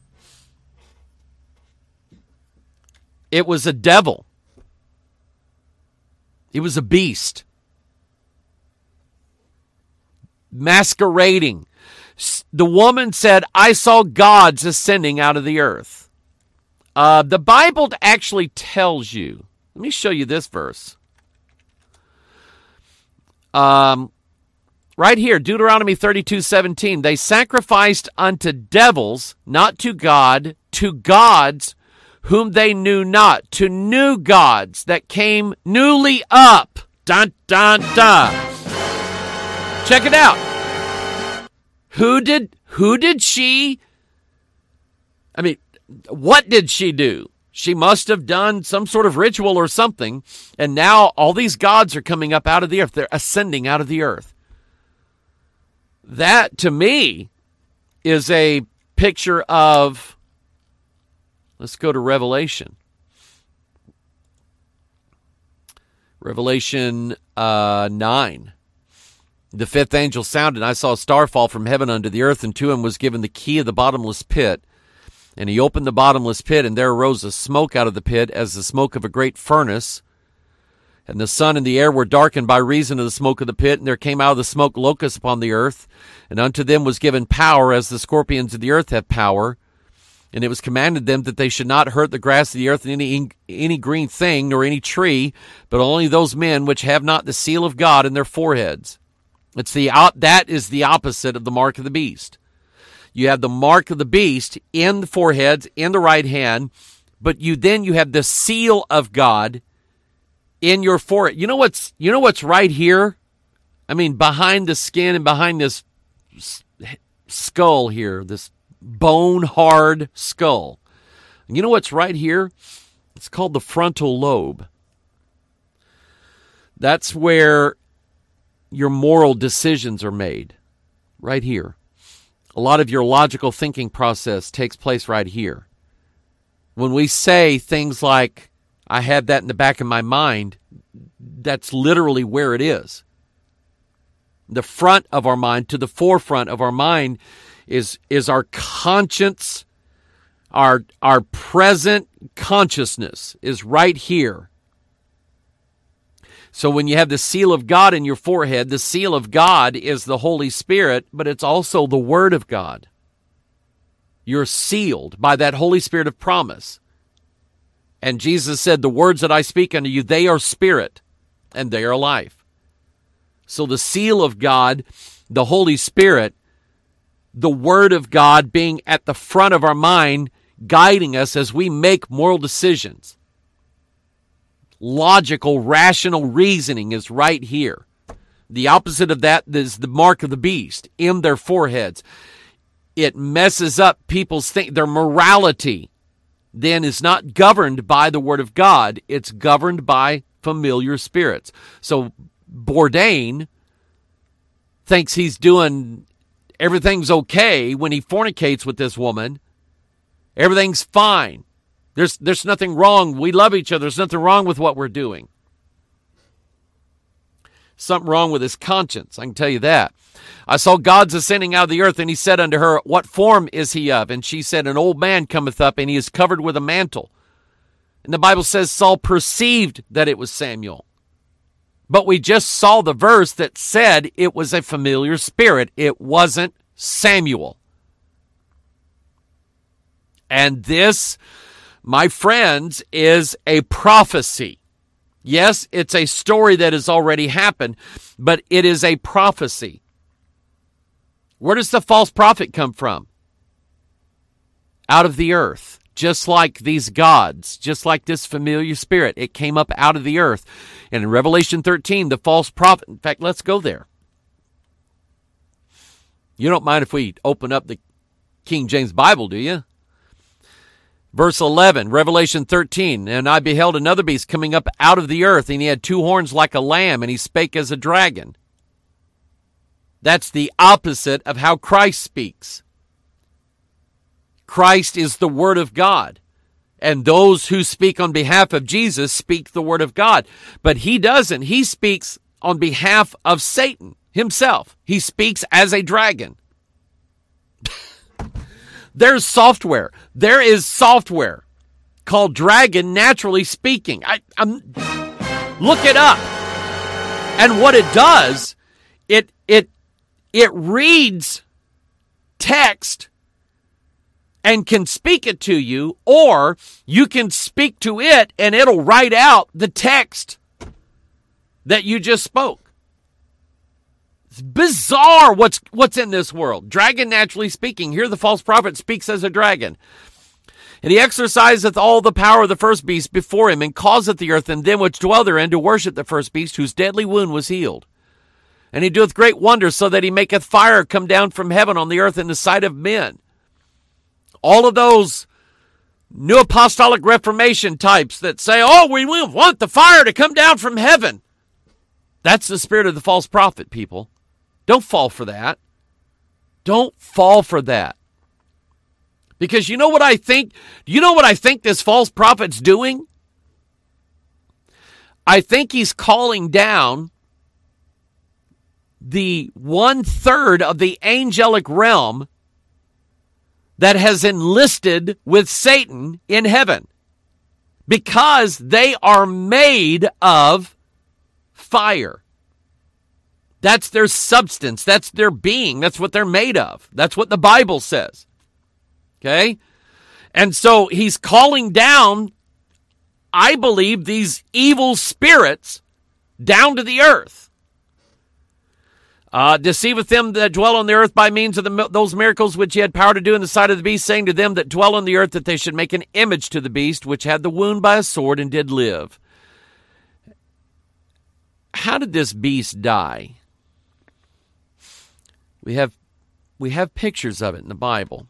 It was a devil. It was a beast. Masquerading. The woman said, I saw gods ascending out of the earth. The Bible actually tells you, let me show you this verse. Right here, Deuteronomy 32:17. They sacrificed unto devils, not to God, to gods whom they knew not, to new gods that came newly up. Dun, dun, dun. Check it out. Who did she, what did she do? She must have done some sort of ritual or something, and now all these gods are coming up out of the earth. They're ascending out of the earth. That, to me, is a picture of, let's go to Revelation. Revelation 9. The fifth angel sounded, and I saw a star fall from heaven unto the earth, and to him was given the key of the bottomless pit. And he opened the bottomless pit, and there arose a smoke out of the pit, as the smoke of a great furnace. And the sun and the air were darkened by reason of the smoke of the pit, and there came out of the smoke locusts upon the earth. And unto them was given power, as the scorpions of the earth have power. And it was commanded them that they should not hurt the grass of the earth, and any green thing, nor any tree, but only those men which have not the seal of God in their foreheads. That is the opposite of the mark of the beast. You have the mark of the beast in the foreheads, in the right hand, but you have the seal of God in your forehead. You know what's right here? I mean, behind the skin and behind this skull here, this bone-hard skull. You know what's right here? It's called the frontal lobe. That's where your moral decisions are made, right here. A lot of your logical thinking process takes place right here. When we say things like, I have that in the back of my mind, that's literally where it is. The front of our mind, to the forefront of our mind, is our conscience, our present consciousness is right here. So when you have the seal of God in your forehead, the seal of God is the Holy Spirit, but it's also the Word of God. You're sealed by that Holy Spirit of promise. And Jesus said, the words that I speak unto you, they are spirit and they are life. So the seal of God, the Holy Spirit, the Word of God being at the front of our mind, guiding us as we make moral decisions. Logical, rational reasoning is right here. The opposite of that is the mark of the beast in their foreheads. It messes up people's their morality. Then is not governed by the Word of God. It's governed by familiar spirits. So Bourdain thinks he's doing everything's okay when he fornicates with this woman. Everything's fine. There's nothing wrong. We love each other. There's nothing wrong with what we're doing. Something wrong with his conscience, I can tell you that. I saw gods ascending out of the earth, and he said unto her, what form is he of? And she said, an old man cometh up, and he is covered with a mantle. And the Bible says Saul perceived that it was Samuel. But we just saw the verse that said it was a familiar spirit. It wasn't Samuel. And this, my friends, is a prophecy. Yes, it's a story that has already happened, but it is a prophecy. Where does the false prophet come from? Out of the earth. Just like these gods, just like this familiar spirit, it came up out of the earth. And in Revelation 13, the false prophet, in fact, let's go there. You don't mind if we open up the King James Bible, do you? Verse 11, Revelation 13, and I beheld another beast coming up out of the earth, and he had two horns like a lamb, and he spake as a dragon. That's the opposite of how Christ speaks. Christ is the Word of God, and those who speak on behalf of Jesus speak the Word of God. But he doesn't. He speaks on behalf of Satan himself. He speaks as a dragon. There's software. There is software called Dragon Naturally Speaking. Look it up. And what it does, it reads text and can speak it to you, or you can speak to it and it'll write out the text that you just spoke. It's bizarre what's in this world. Dragon Naturally Speaking. Here the false prophet speaks as a dragon. And he exerciseth all the power of the first beast before him, and causeth the earth and them which dwell therein to worship the first beast, whose deadly wound was healed. And he doeth great wonders, so that he maketh fire come down from heaven on the earth in the sight of men. All of those New Apostolic Reformation types that say, oh, we want the fire to come down from heaven. That's the spirit of the false prophet, people. Don't fall for that. Don't fall for that. Because you know what I think? You know what I think this false prophet's doing? I think he's calling down the 1/3 of the angelic realm that has enlisted with Satan in heaven, because they are made of fire. That's their substance. That's their being. That's what they're made of. That's what the Bible says. Okay? And so he's calling down, I believe, these evil spirits down to the earth. Deceiveth them that dwell on the earth by means of those miracles which he had power to do in the sight of the beast, saying to them that dwell on the earth that they should make an image to the beast, which had the wound by a sword and did live. How did this beast die? We have pictures of it in the Bible.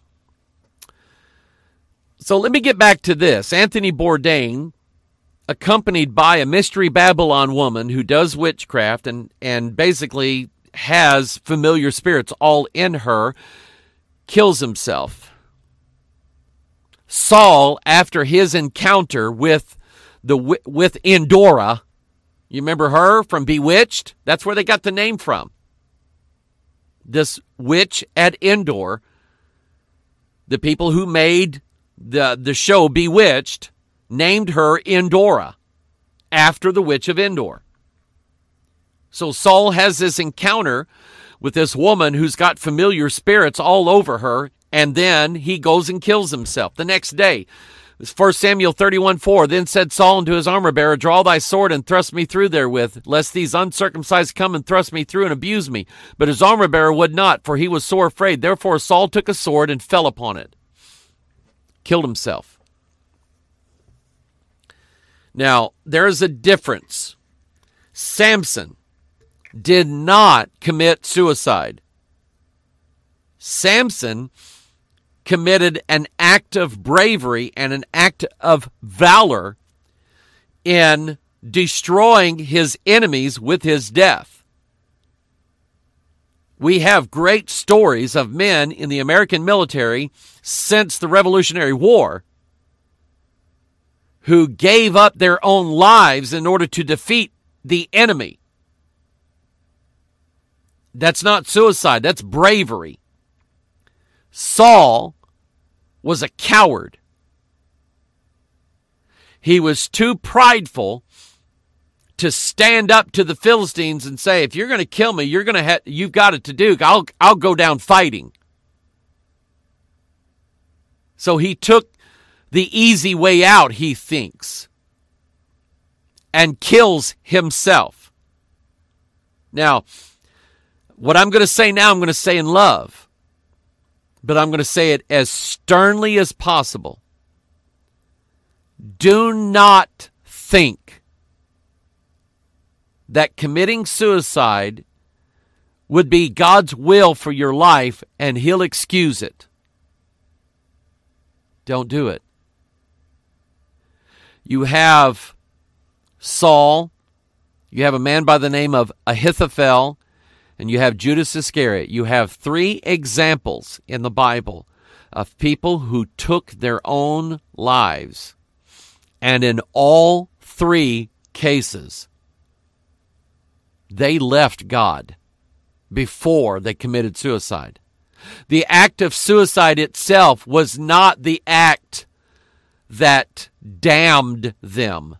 So let me get back to this. Anthony Bourdain, accompanied by a mystery Babylon woman who does witchcraft and basically has familiar spirits all in her, kills himself. Saul, after his encounter with Endora, you remember her from Bewitched? That's where they got the name from. This witch at Endor, the people who made the show Bewitched, named her Endora after the witch of Endor. So Saul has this encounter with this woman who's got familiar spirits all over her, and then he goes and kills himself the next day. It's 1 Samuel 31:4. Then said Saul unto his armor-bearer, draw thy sword and thrust me through therewith, lest these uncircumcised come and thrust me through and abuse me. But his armor-bearer would not, for he was sore afraid. Therefore Saul took a sword and fell upon it. Killed himself. Now, there is a difference. Samson did not commit suicide. Samson committed an act of bravery and an act of valor in destroying his enemies with his death. We have great stories of men in the American military since the Revolutionary War who gave up their own lives in order to defeat the enemy. That's not suicide, that's bravery. Saul was a coward. He was too prideful to stand up to the Philistines and say, if you're going to kill me, you've got it to do. I'll go down fighting. So he took the easy way out, he thinks, and kills himself. Now, what I'm going to say now, I'm going to say in love, but I'm going to say it as sternly as possible. Do not think that committing suicide would be God's will for your life and He'll excuse it. Don't do it. You have Saul, you have a man by the name of Ahithophel, and you have Judas Iscariot. You have 3 examples in the Bible of people who took their own lives. And in all 3 cases, they left God before they committed suicide. The act of suicide itself was not the act that damned them.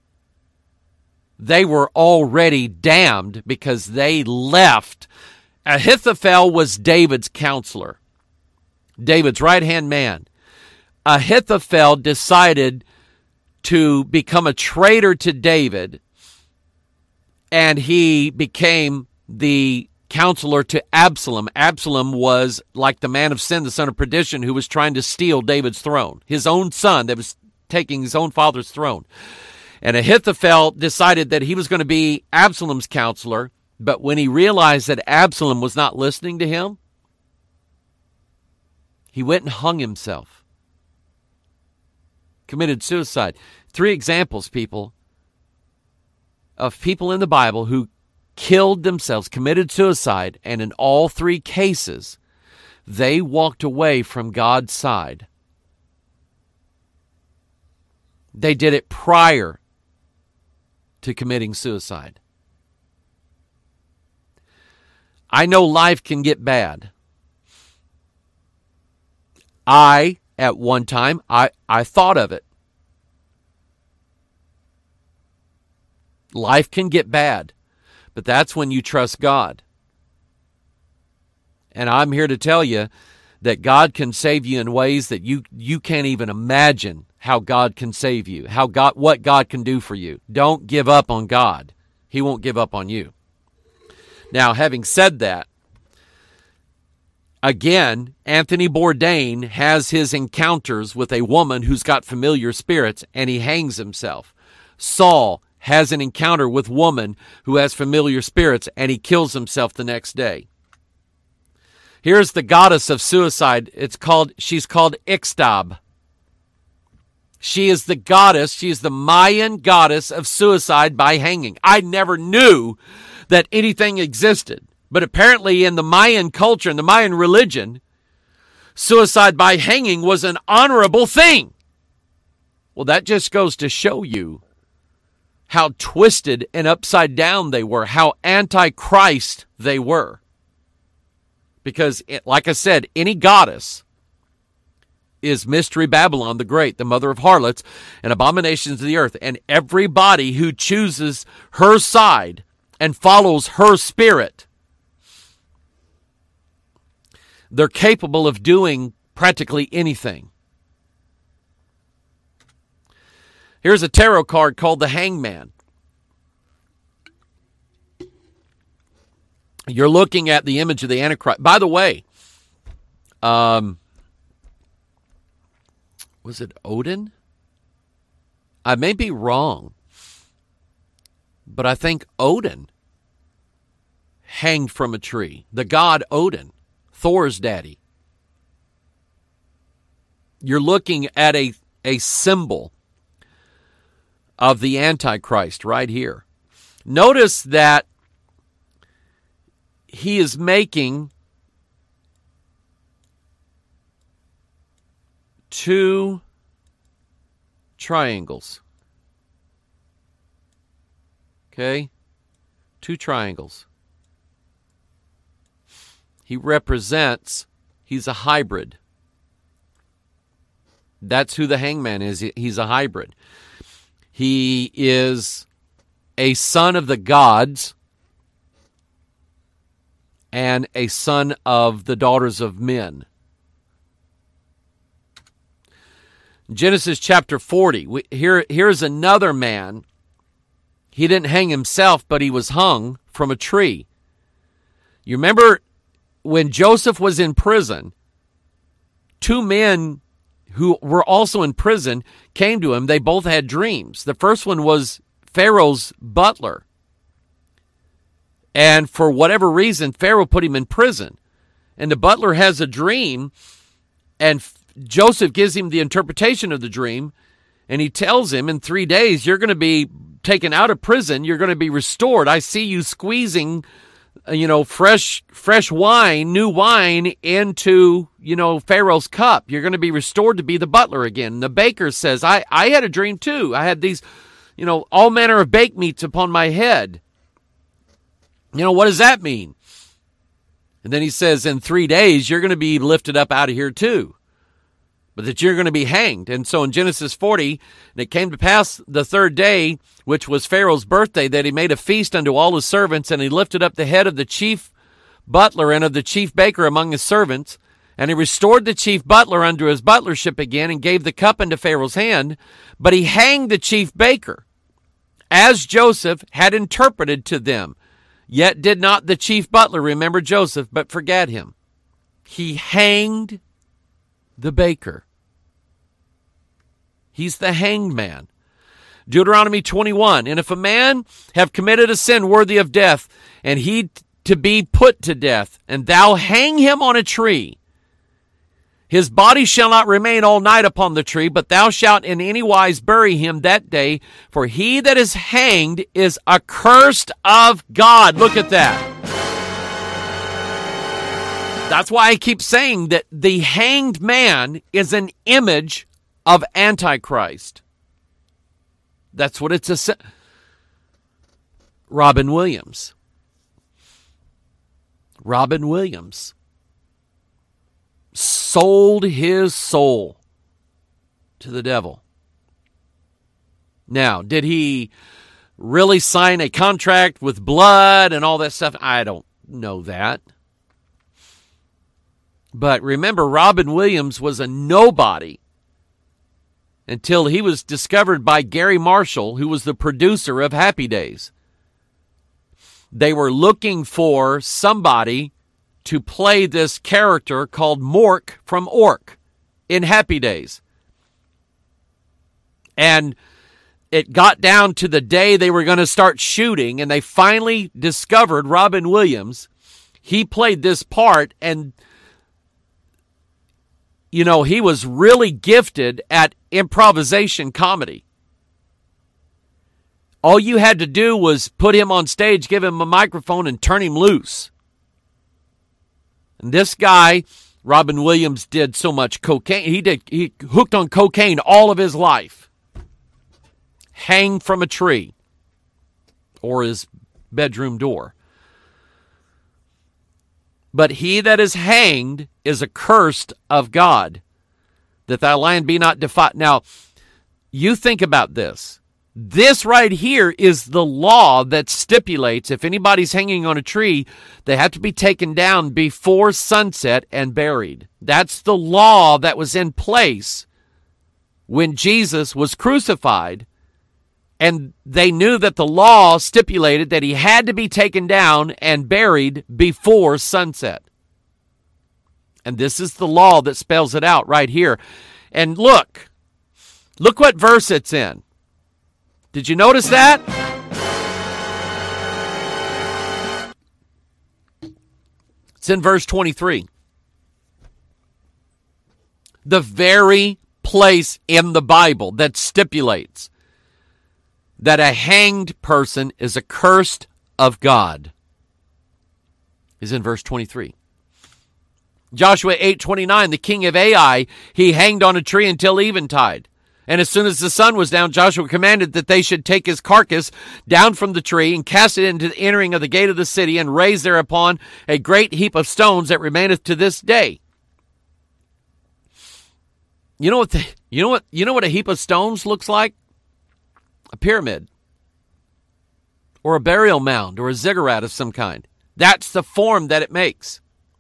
They were already damned because they left. Ahithophel was David's counselor, David's right-hand man. Ahithophel decided to become a traitor to David, and he became the counselor to Absalom. Absalom was like the man of sin, the son of perdition, who was trying to steal David's throne, his own son that was taking his own father's throne. And Ahithophel decided that he was going to be Absalom's counselor, but when he realized that Absalom was not listening to him, he went and hung himself. Committed suicide. 3 examples, people, of people in the Bible who killed themselves, committed suicide, and in all 3 cases, they walked away from God's side. They did it prior to committing suicide. I know life can get bad. At one time, I thought of it. Life can get bad, but that's when you trust God. And I'm here to tell you that God can save you in ways that you can't even imagine how God can save you, what God can do for you. Don't give up on God. He won't give up on you. Now, having said that, again, Anthony Bourdain has his encounters with a woman who's got familiar spirits, and he hangs himself. Saul has an encounter with a woman who has familiar spirits, and he kills himself the next day. Here's the goddess of suicide. She's called Ixtab. She is the goddess. She is the Mayan goddess of suicide by hanging. I never knew that anything existed. But apparently in the Mayan culture, in the Mayan religion, suicide by hanging was an honorable thing. Well, that just goes to show you how twisted and upside down they were, how anti-Christ they were. Because, like I said, any goddess is Mystery Babylon the Great, the mother of harlots and abominations of the earth. And everybody who chooses her side and follows her spirit, they're capable of doing practically anything. Here's a tarot card called the Hangman. You're looking at the image of the Antichrist. By the way, was it Odin? I may be wrong, but I think Odin hanged from a tree. The god Odin, Thor's daddy. You're looking at a symbol of the Antichrist right here. Notice that he is making two triangles. Okay? Two triangles. He's a hybrid. That's who the Hangman is. He's a hybrid. He is a son of the gods and a son of the daughters of men. Genesis chapter 40. Here's another man. He didn't hang himself, but he was hung from a tree. You remember when Joseph was in prison, two men who were also in prison came to him. They both had dreams. The first one was Pharaoh's butler. And for whatever reason, Pharaoh put him in prison. And the butler has a dream, and Joseph gives him the interpretation of the dream, and he tells him, in 3 days, you're going to be taken out of prison. You're going to be restored. I see you squeezing, fresh wine, new wine into, Pharaoh's cup. You're going to be restored to be the butler again. And the baker says, I had a dream too. I had these, all manner of baked meats upon my head. What does that mean? And then he says, in 3 days, you're going to be lifted up out of here too, but that you're going to be hanged. And so in Genesis 40, and it came to pass the third day, which was Pharaoh's birthday, that he made a feast unto all his servants, and he lifted up the head of the chief butler and of the chief baker among his servants, and he restored the chief butler unto his butlership again, and gave the cup into Pharaoh's hand, but he hanged the chief baker, as Joseph had interpreted to them. Yet did not the chief butler remember Joseph, but forgat him. He hanged the baker. He's the hanged man. Deuteronomy 21, and if a man have committed a sin worthy of death, and he to be put to death, and thou hang him on a tree, his body shall not remain all night upon the tree, but thou shalt in any wise bury him that day, for he that is hanged is accursed of God. Look at that. That's why I keep saying that the hanged man is an image of Antichrist. That's what it's Robin Williams. Robin Williams sold his soul to the devil. Now, did he really sign a contract with blood and all that stuff? I don't know that. But remember, Robin Williams was a nobody until he was discovered by Gary Marshall, who was the producer of Happy Days. They were looking for somebody to play this character called Mork from Ork in Happy Days. And it got down to the day they were going to start shooting, and they finally discovered Robin Williams. He played this part, and, you know, he was really gifted at improvisation comedy. All you had to do was put him on stage, give him a microphone, and turn him loose. And this guy, Robin Williams, did so much cocaine. He hooked on cocaine all of his life. Hang from a tree or his bedroom door. But he that is hanged is accursed of God, that thy land be not defiled. Now, you think about this. This right here is the law that stipulates if anybody's hanging on a tree, they have to be taken down before sunset and buried. That's the law that was in place when Jesus was crucified. And they knew that the law stipulated that he had to be taken down and buried before sunset. And this is the law that spells it out right here. And look what verse it's in. Did you notice that? It's in verse 23. The very place in the Bible that stipulates that a hanged person is accursed of God is in verse 23. Joshua 8:29, the king of Ai, he hanged on a tree until eventide. And as soon as the sun was down, Joshua commanded that they should take his carcass down from the tree and cast it into the entering of the gate of the city and raise thereupon a great heap of stones that remaineth to this day. You know what a heap of stones looks like? A pyramid, or a burial mound, or a ziggurat of some kind. That's the form that it makes.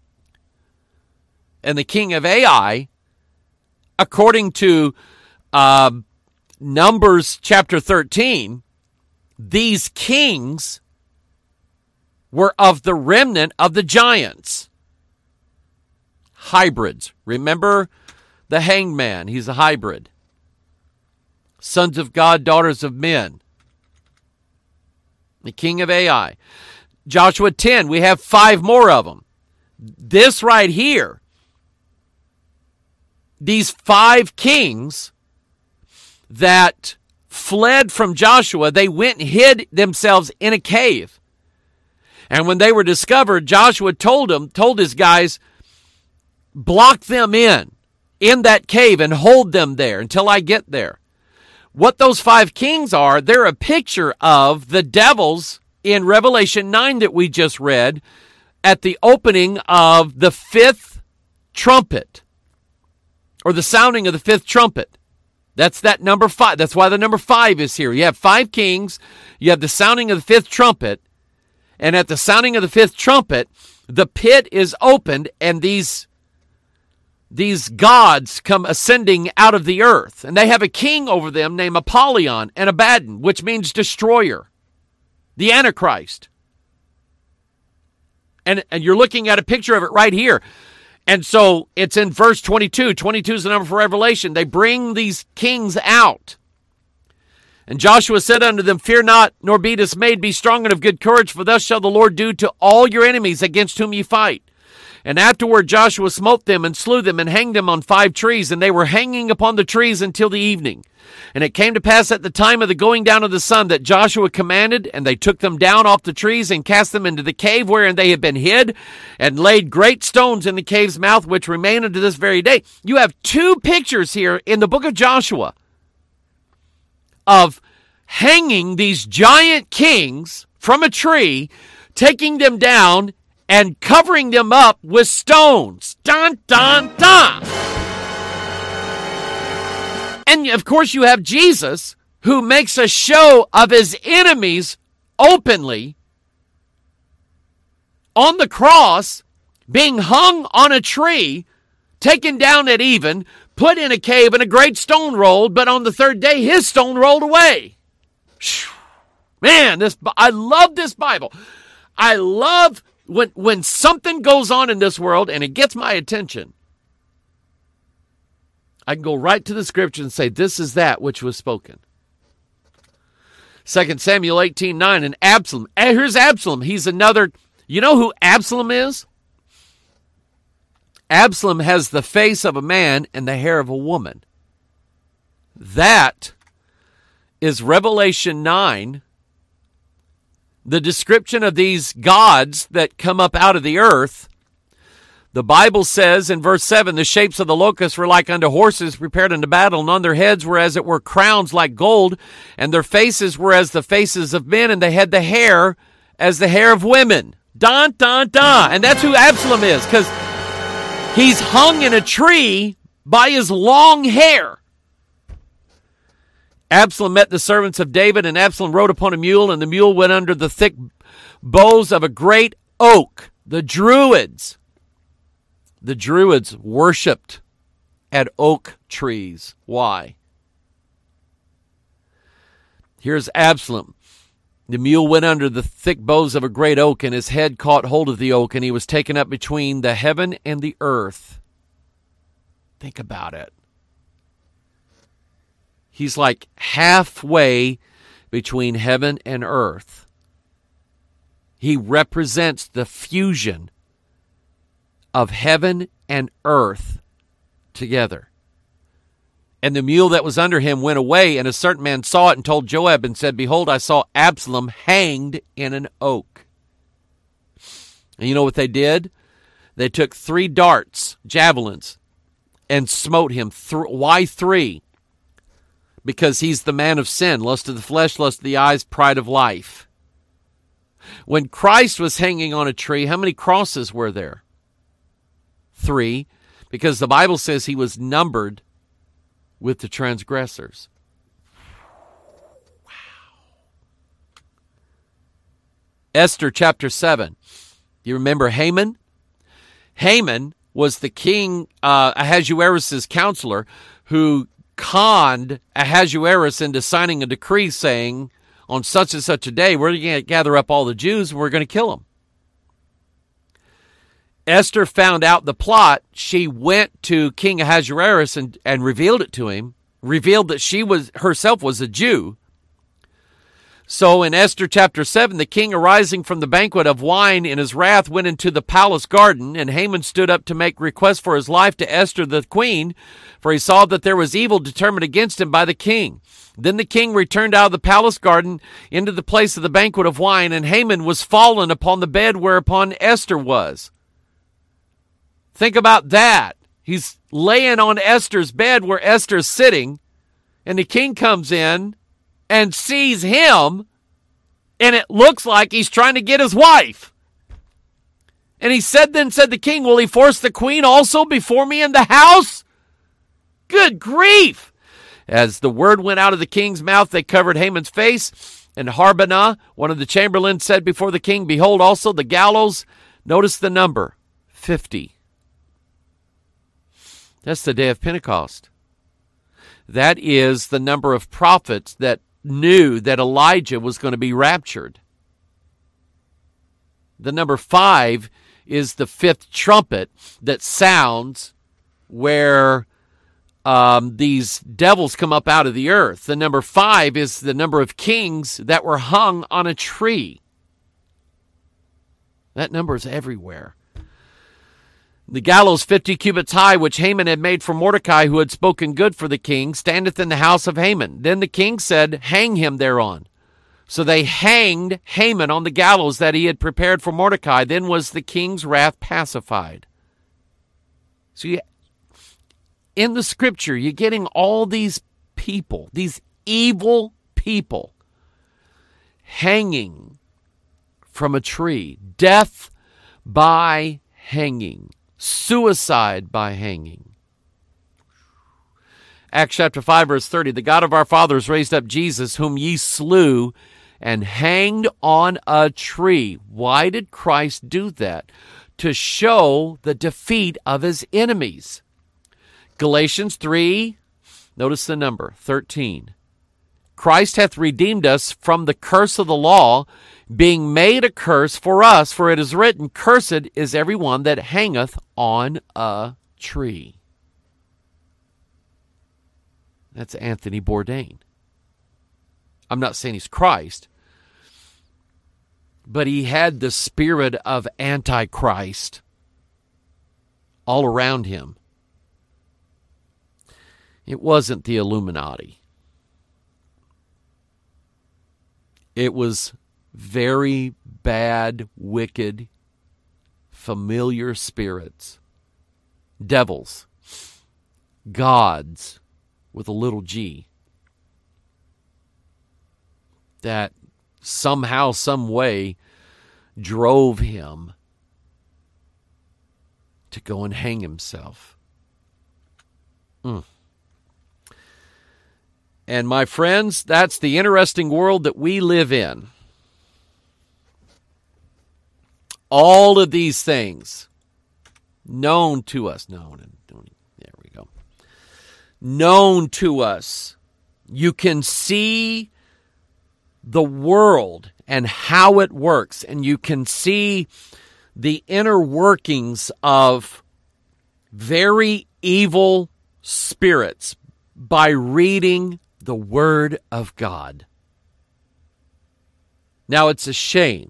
And the king of Ai, according to Numbers chapter 13, these kings were of the remnant of the giants. Hybrids. Remember the hanged man? He's a hybrid. Sons of God, daughters of men. The king of Ai. Joshua 10, we have 5 more of them. This right here, these 5 kings that fled from Joshua, they went and hid themselves in a cave. And when they were discovered, Joshua told his guys, block them in that cave and hold them there until I get there. What those 5 kings are, they're a picture of the devils in Revelation 9 that we just read at the opening of the 5th trumpet, or the sounding of the 5th trumpet. That's that number 5. That's why the number 5 is here. You have 5 kings, you have the sounding of the 5th trumpet, and at the sounding of the 5th trumpet, the pit is opened, and these gods come ascending out of the earth. And they have a king over them named Apollyon and Abaddon, which means destroyer. The Antichrist. And you're looking at a picture of it right here. And so it's in verse 22. 22 is the number for Revelation. They bring these kings out. And Joshua said unto them, fear not, nor be dismayed, be strong and of good courage, for thus shall the Lord do to all your enemies against whom ye fight. And afterward Joshua smote them and slew them and hanged them on 5 trees, and they were hanging upon the trees until the evening. And it came to pass at the time of the going down of the sun that Joshua commanded, and they took them down off the trees and cast them into the cave wherein they had been hid, and laid great stones in the cave's mouth, which remain unto this very day. You have 2 pictures here in the book of Joshua of hanging these giant kings from a tree, taking them down and covering them up with stones. Dun, dun, dun. And of course you have Jesus, who makes a show of his enemies openly on the cross, being hung on a tree, taken down at even, put in a cave, and a great stone rolled, but on the third day his stone rolled away. Man, I love this Bible. I love when something goes on in this world and it gets my attention. I can go right to the scripture and say, this is that which was spoken. 2 Samuel 18:9, and Absalom. Here's Absalom. He's another, you know who Absalom is? Absalom has the face of a man and the hair of a woman. That is Revelation 9, the description of these gods that come up out of the earth. The Bible says in verse 7, the shapes of the locusts were like unto horses prepared unto battle, and on their heads were as it were crowns like gold, and their faces were as the faces of men, and they had the hair as the hair of women. Dun, dun, dun. And that's who Absalom is, because he's hung in a tree by his long hair. Absalom met the servants of David, and Absalom rode upon a mule, and the mule went under the thick boughs of a great oak. The Druids worshipped at oak trees. Why? Here's Absalom. The mule went under the thick boughs of a great oak, and his head caught hold of the oak, and he was taken up between the heaven and the earth. Think about it. He's like halfway between heaven and earth. He represents the fusion of heaven and earth together. And the mule that was under him went away, and a certain man saw it and told Joab and said, behold, I saw Absalom hanged in an oak. And you know what they did? They took 3 darts, javelins, and smote him. Why 3? Because he's the man of sin, lust of the flesh, lust of the eyes, pride of life. When Christ was hanging on a tree, how many crosses were there? 3, because the Bible says he was numbered with the transgressors. Wow. Esther chapter 7. You remember Haman? Haman was the king Ahasuerus' counselor who conned Ahasuerus into signing a decree saying, on such and such a day, we're going to gather up all the Jews and we're going to kill them. Esther found out the plot. She went to King Ahasuerus and revealed it to him, revealed that she herself was a Jew. So in Esther chapter 7, the king arising from the banquet of wine in his wrath went into the palace garden, and Haman stood up to make request for his life to Esther the queen, for he saw that there was evil determined against him by the king. Then the king returned out of the palace garden into the place of the banquet of wine, and Haman was fallen upon the bed whereupon Esther was. Think about that. He's laying on Esther's bed where Esther's sitting, and the king comes in and sees him, and it looks like he's trying to get his wife. And he said the king, will he force the queen also before me in the house? Good grief. As the word went out of the king's mouth, they covered Haman's face. And Harbonah, one of the chamberlains, said before the king, behold also the gallows. Notice the number, 50. That's the day of Pentecost. That is the number of prophets that knew that Elijah was going to be raptured. The number 5 is the 5th trumpet that sounds where these devils come up out of the earth. The number 5 is the number of kings that were hung on a tree. That number is everywhere. The gallows 50 cubits high, which Haman had made for Mordecai, who had spoken good for the king, standeth in the house of Haman. Then the king said, hang him thereon. So they hanged Haman on the gallows that he had prepared for Mordecai. Then was the king's wrath pacified. So in the scripture, you're getting all these people, these evil people, hanging from a tree. Death by hanging. Suicide by hanging. Acts chapter 5, verse 30, the God of our fathers raised up Jesus, whom ye slew and hanged on a tree. Why did Christ do that? To show the defeat of his enemies. Galatians 3, notice the number, 13. Christ hath redeemed us from the curse of the law, being made a curse for us, for it is written, cursed is every one that hangeth on a tree. That's Anthony Bourdain. I'm not saying he's Christ, but he had the spirit of Antichrist all around him. It wasn't the Illuminati. It was very bad, wicked, familiar spirits, devils, gods with a little g, that somehow, some way drove him to go and hang himself. And my friends, that's the interesting world that we live in. All of these things known to us. There we go. Known to us. You can see the world and how it works, and you can see the inner workings of very evil spirits by reading the Word of God. Now, it's a shame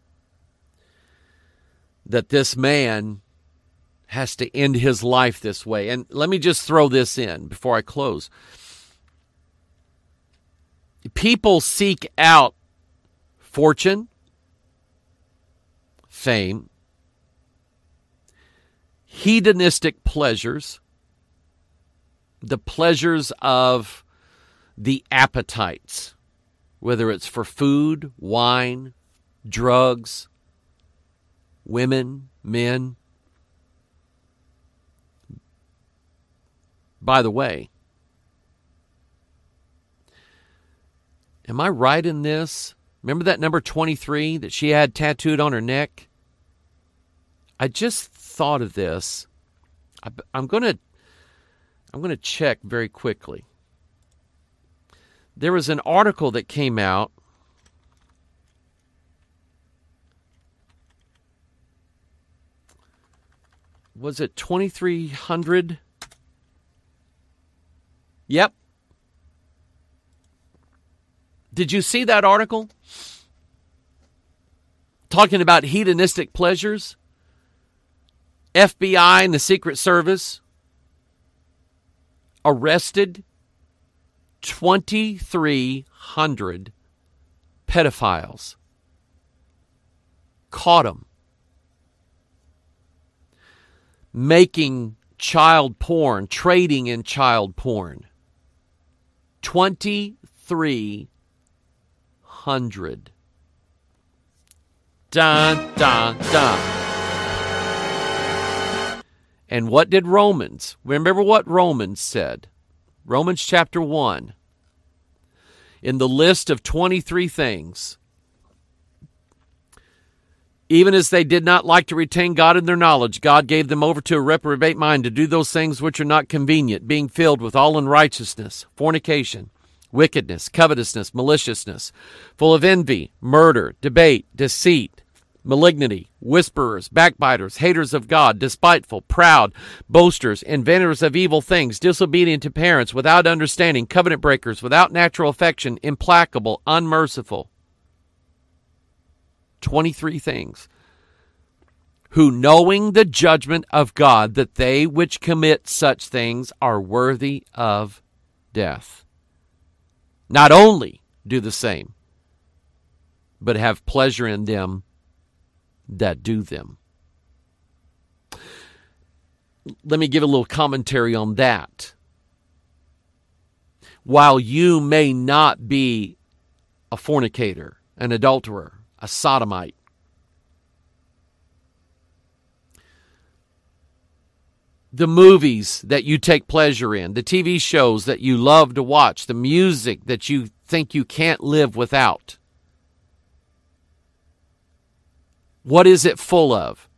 that this man has to end his life this way. And let me just throw this in before I close. People seek out fortune, fame, hedonistic pleasures, the pleasures of the appetites, whether it's for food, wine, drugs, women, men. By the way, am I right in this? Remember that number 23 that she had tattooed on her neck? I just thought of this. I'm going to check very quickly. There was an article that came out was it 2300? Yep. Did you see that article? Talking about hedonistic pleasures? FBI and the Secret Service arrested 2,300 pedophiles. Caught them making child porn, trading in child porn. 2,300. Dun, dun, dun. And what did Romans? Remember what Romans said. Romans chapter 1. In the list of 23 things. Even as they did not like to retain God in their knowledge, God gave them over to a reprobate mind to do those things which are not convenient, being filled with all unrighteousness, fornication, wickedness, covetousness, maliciousness, full of envy, murder, debate, deceit, malignity, whisperers, backbiters, haters of God, despiteful, proud, boasters, inventors of evil things, disobedient to parents, without understanding, covenant breakers, without natural affection, implacable, unmerciful. 23 things. Who, knowing the judgment of God, that they which commit such things are worthy of death, not only do the same, but have pleasure in them that do them. Let me give a little commentary on that. While you may not be a fornicator, an adulterer, a sodomite, the movies that you take pleasure in, the TV shows that you love to watch, the music that you think you can't live without. What is it full of?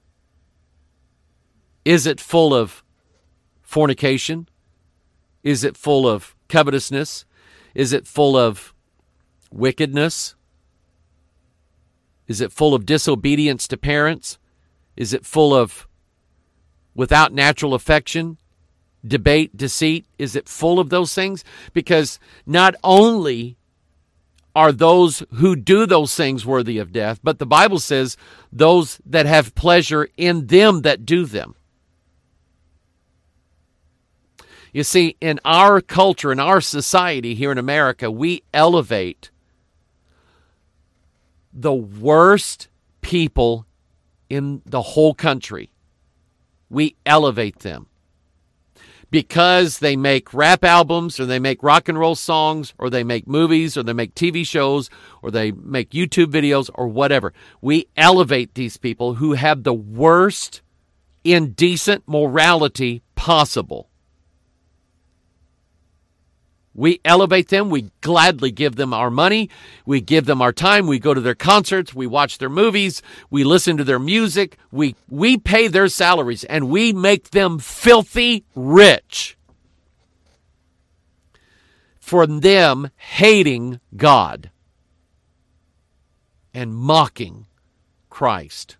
Is it full of fornication? Is it full of covetousness? Is it full of wickedness? Is it full of disobedience to parents? Is it full of without natural affection, debate, deceit? Is it full of those things? Because not only are those who do those things worthy of death, but the Bible says those that have pleasure in them that do them. You see, in our culture, in our society here in America, we elevate the worst people in the whole country. We elevate them because they make rap albums, or they make rock and roll songs, or they make movies, or they make TV shows, or they make YouTube videos, or whatever. We elevate these people who have the worst indecent morality possible. We elevate them. We gladly give them our money. We give them our time. We go to their concerts. We watch their movies. We listen to their music. We pay their salaries, and we make them filthy rich for them hating God and mocking Christ.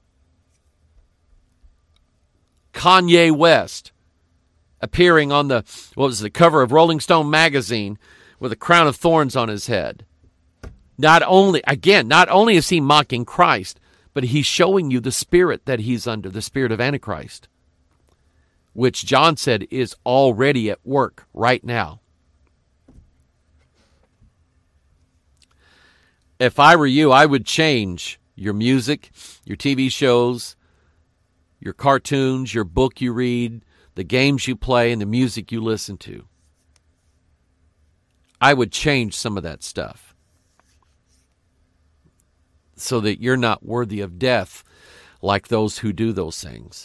Kanye West appearing on the cover of Rolling Stone magazine with a crown of thorns on his head. Not only is he mocking Christ, but he's showing you the spirit that he's under, the spirit of Antichrist, which John said is already at work right now. If I were you, I would change your music, your TV shows, your cartoons, your book you read, the games you play, and the music you listen to. I would change some of that stuff so that you're not worthy of death like those who do those things.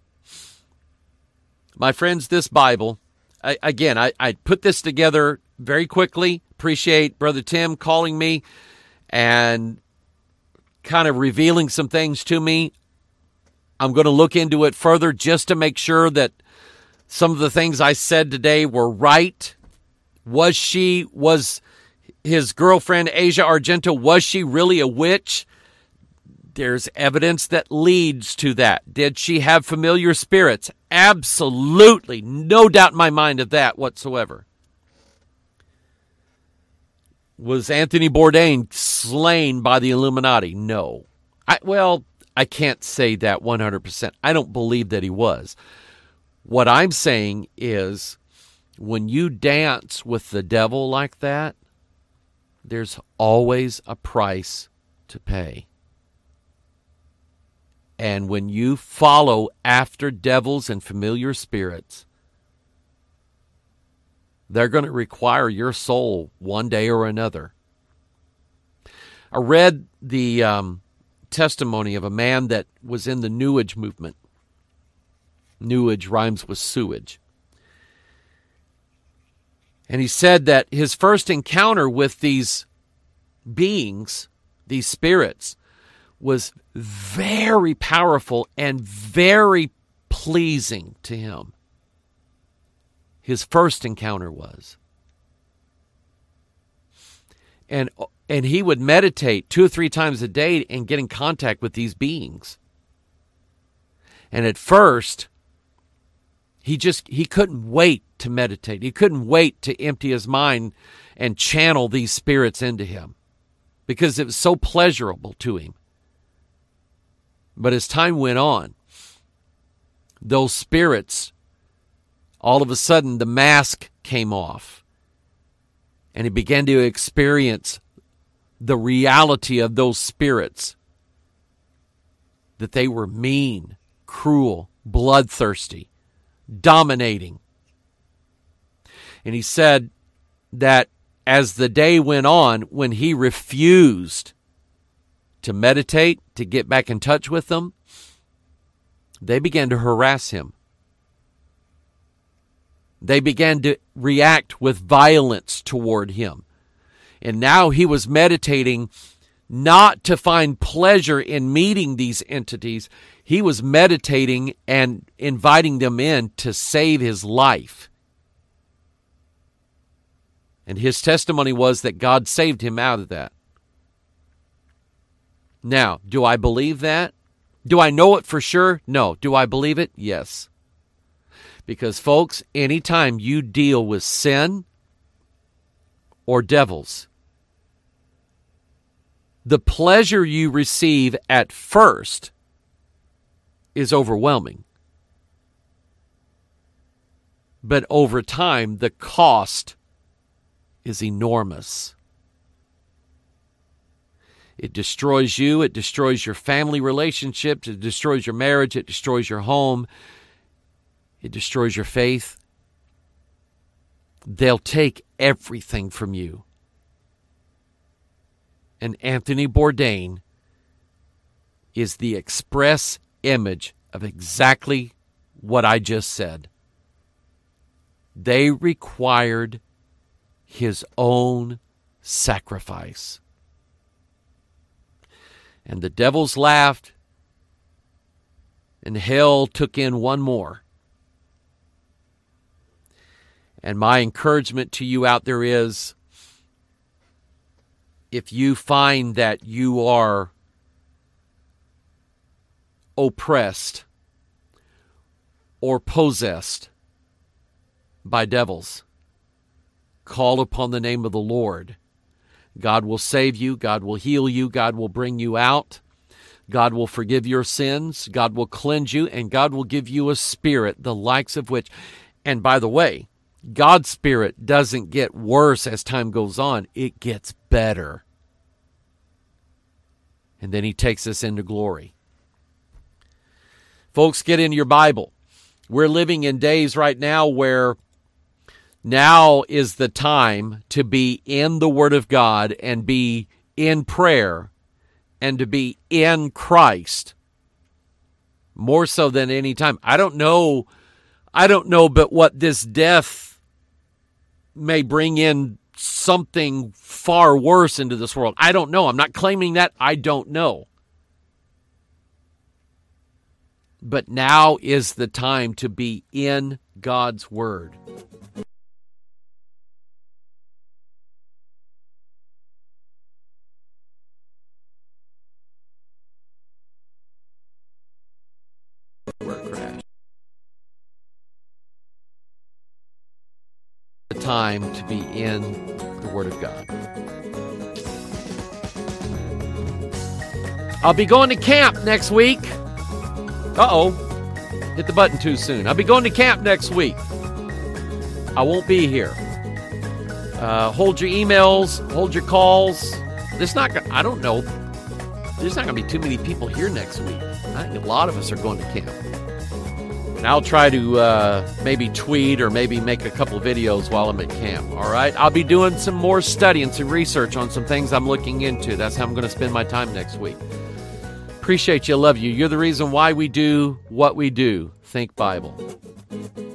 My friends, this Bible, I put this together very quickly. Appreciate Brother Tim calling me and kind of revealing some things to me. I'm going to look into it further just to make sure that some of the things I said today were right. Was his girlfriend, Asia Argento, was she really a witch? There's evidence that leads to that. Did she have familiar spirits? Absolutely. No doubt in my mind of that whatsoever. Was Anthony Bourdain slain by the Illuminati? No. I can't say that 100%. I don't believe that he was. What I'm saying is, when you dance with the devil like that, there's always a price to pay. And when you follow after devils and familiar spirits, they're going to require your soul one day or another. I read the testimony of a man that was in the New Age movement. New Age rhymes with sewage. And he said that his first encounter with these beings, these spirits, was very powerful and very pleasing to him. His first encounter was. And he would meditate 2 or 3 times a day and get in contact with these beings. And at first, he couldn't wait to meditate. He couldn't wait to empty his mind and channel these spirits into him because it was so pleasurable to him. But as time went on, those spirits, all of a sudden the mask came off and he began to experience the reality of those spirits, that they were mean, cruel, bloodthirsty, dominating. And he said that as the day went on, when he refused to meditate, to get back in touch with them, they began to harass him. They began to react with violence toward him. And now he was meditating not to find pleasure in meeting these entities. He was meditating and inviting them in to save his life. And his testimony was that God saved him out of that. Now, do I believe that? Do I know it for sure? No. Do I believe it? Yes. Because, folks, anytime you deal with sin or devils, the pleasure you receive at first is overwhelming. But over time, the cost is enormous. It destroys you. It destroys your family relationships. It destroys your marriage. It destroys your home. It destroys your faith. They'll take everything from you. And Anthony Bourdain is the express image of exactly what I just said. They required his own sacrifice. And the devils laughed, and hell took in one more. And my encouragement to you out there is, if you find that you are oppressed or possessed by devils, call upon the name of the Lord. God will save you. God will heal you. God will bring you out. God will forgive your sins. God will cleanse you. And God will give you a spirit, the likes of which, and by the way, God's spirit doesn't get worse as time goes on. It gets better. And then he takes us into glory. Folks, get into your Bible. We're living in days right now where now is the time to be in the Word of God and be in prayer and to be in Christ more so than any time. I don't know but what this death may bring in something far worse into this world. I don't know. I'm not claiming that. I don't know. But now is the time to be in God's Word. Time to be in the Word of God. I'll be going to camp next week. Hit the button too soon. I'll be going to camp next week. I won't be here. Hold your emails, hold your calls. I don't know. There's not going to be too many people here next week. I think a lot of us are going to camp. And I'll try to maybe tweet or maybe make a couple videos while I'm at camp, all right? I'll be doing some more study and some research on some things I'm looking into. That's how I'm going to spend my time next week. Appreciate you. Love you. You're the reason why we do what we do. Think Bible.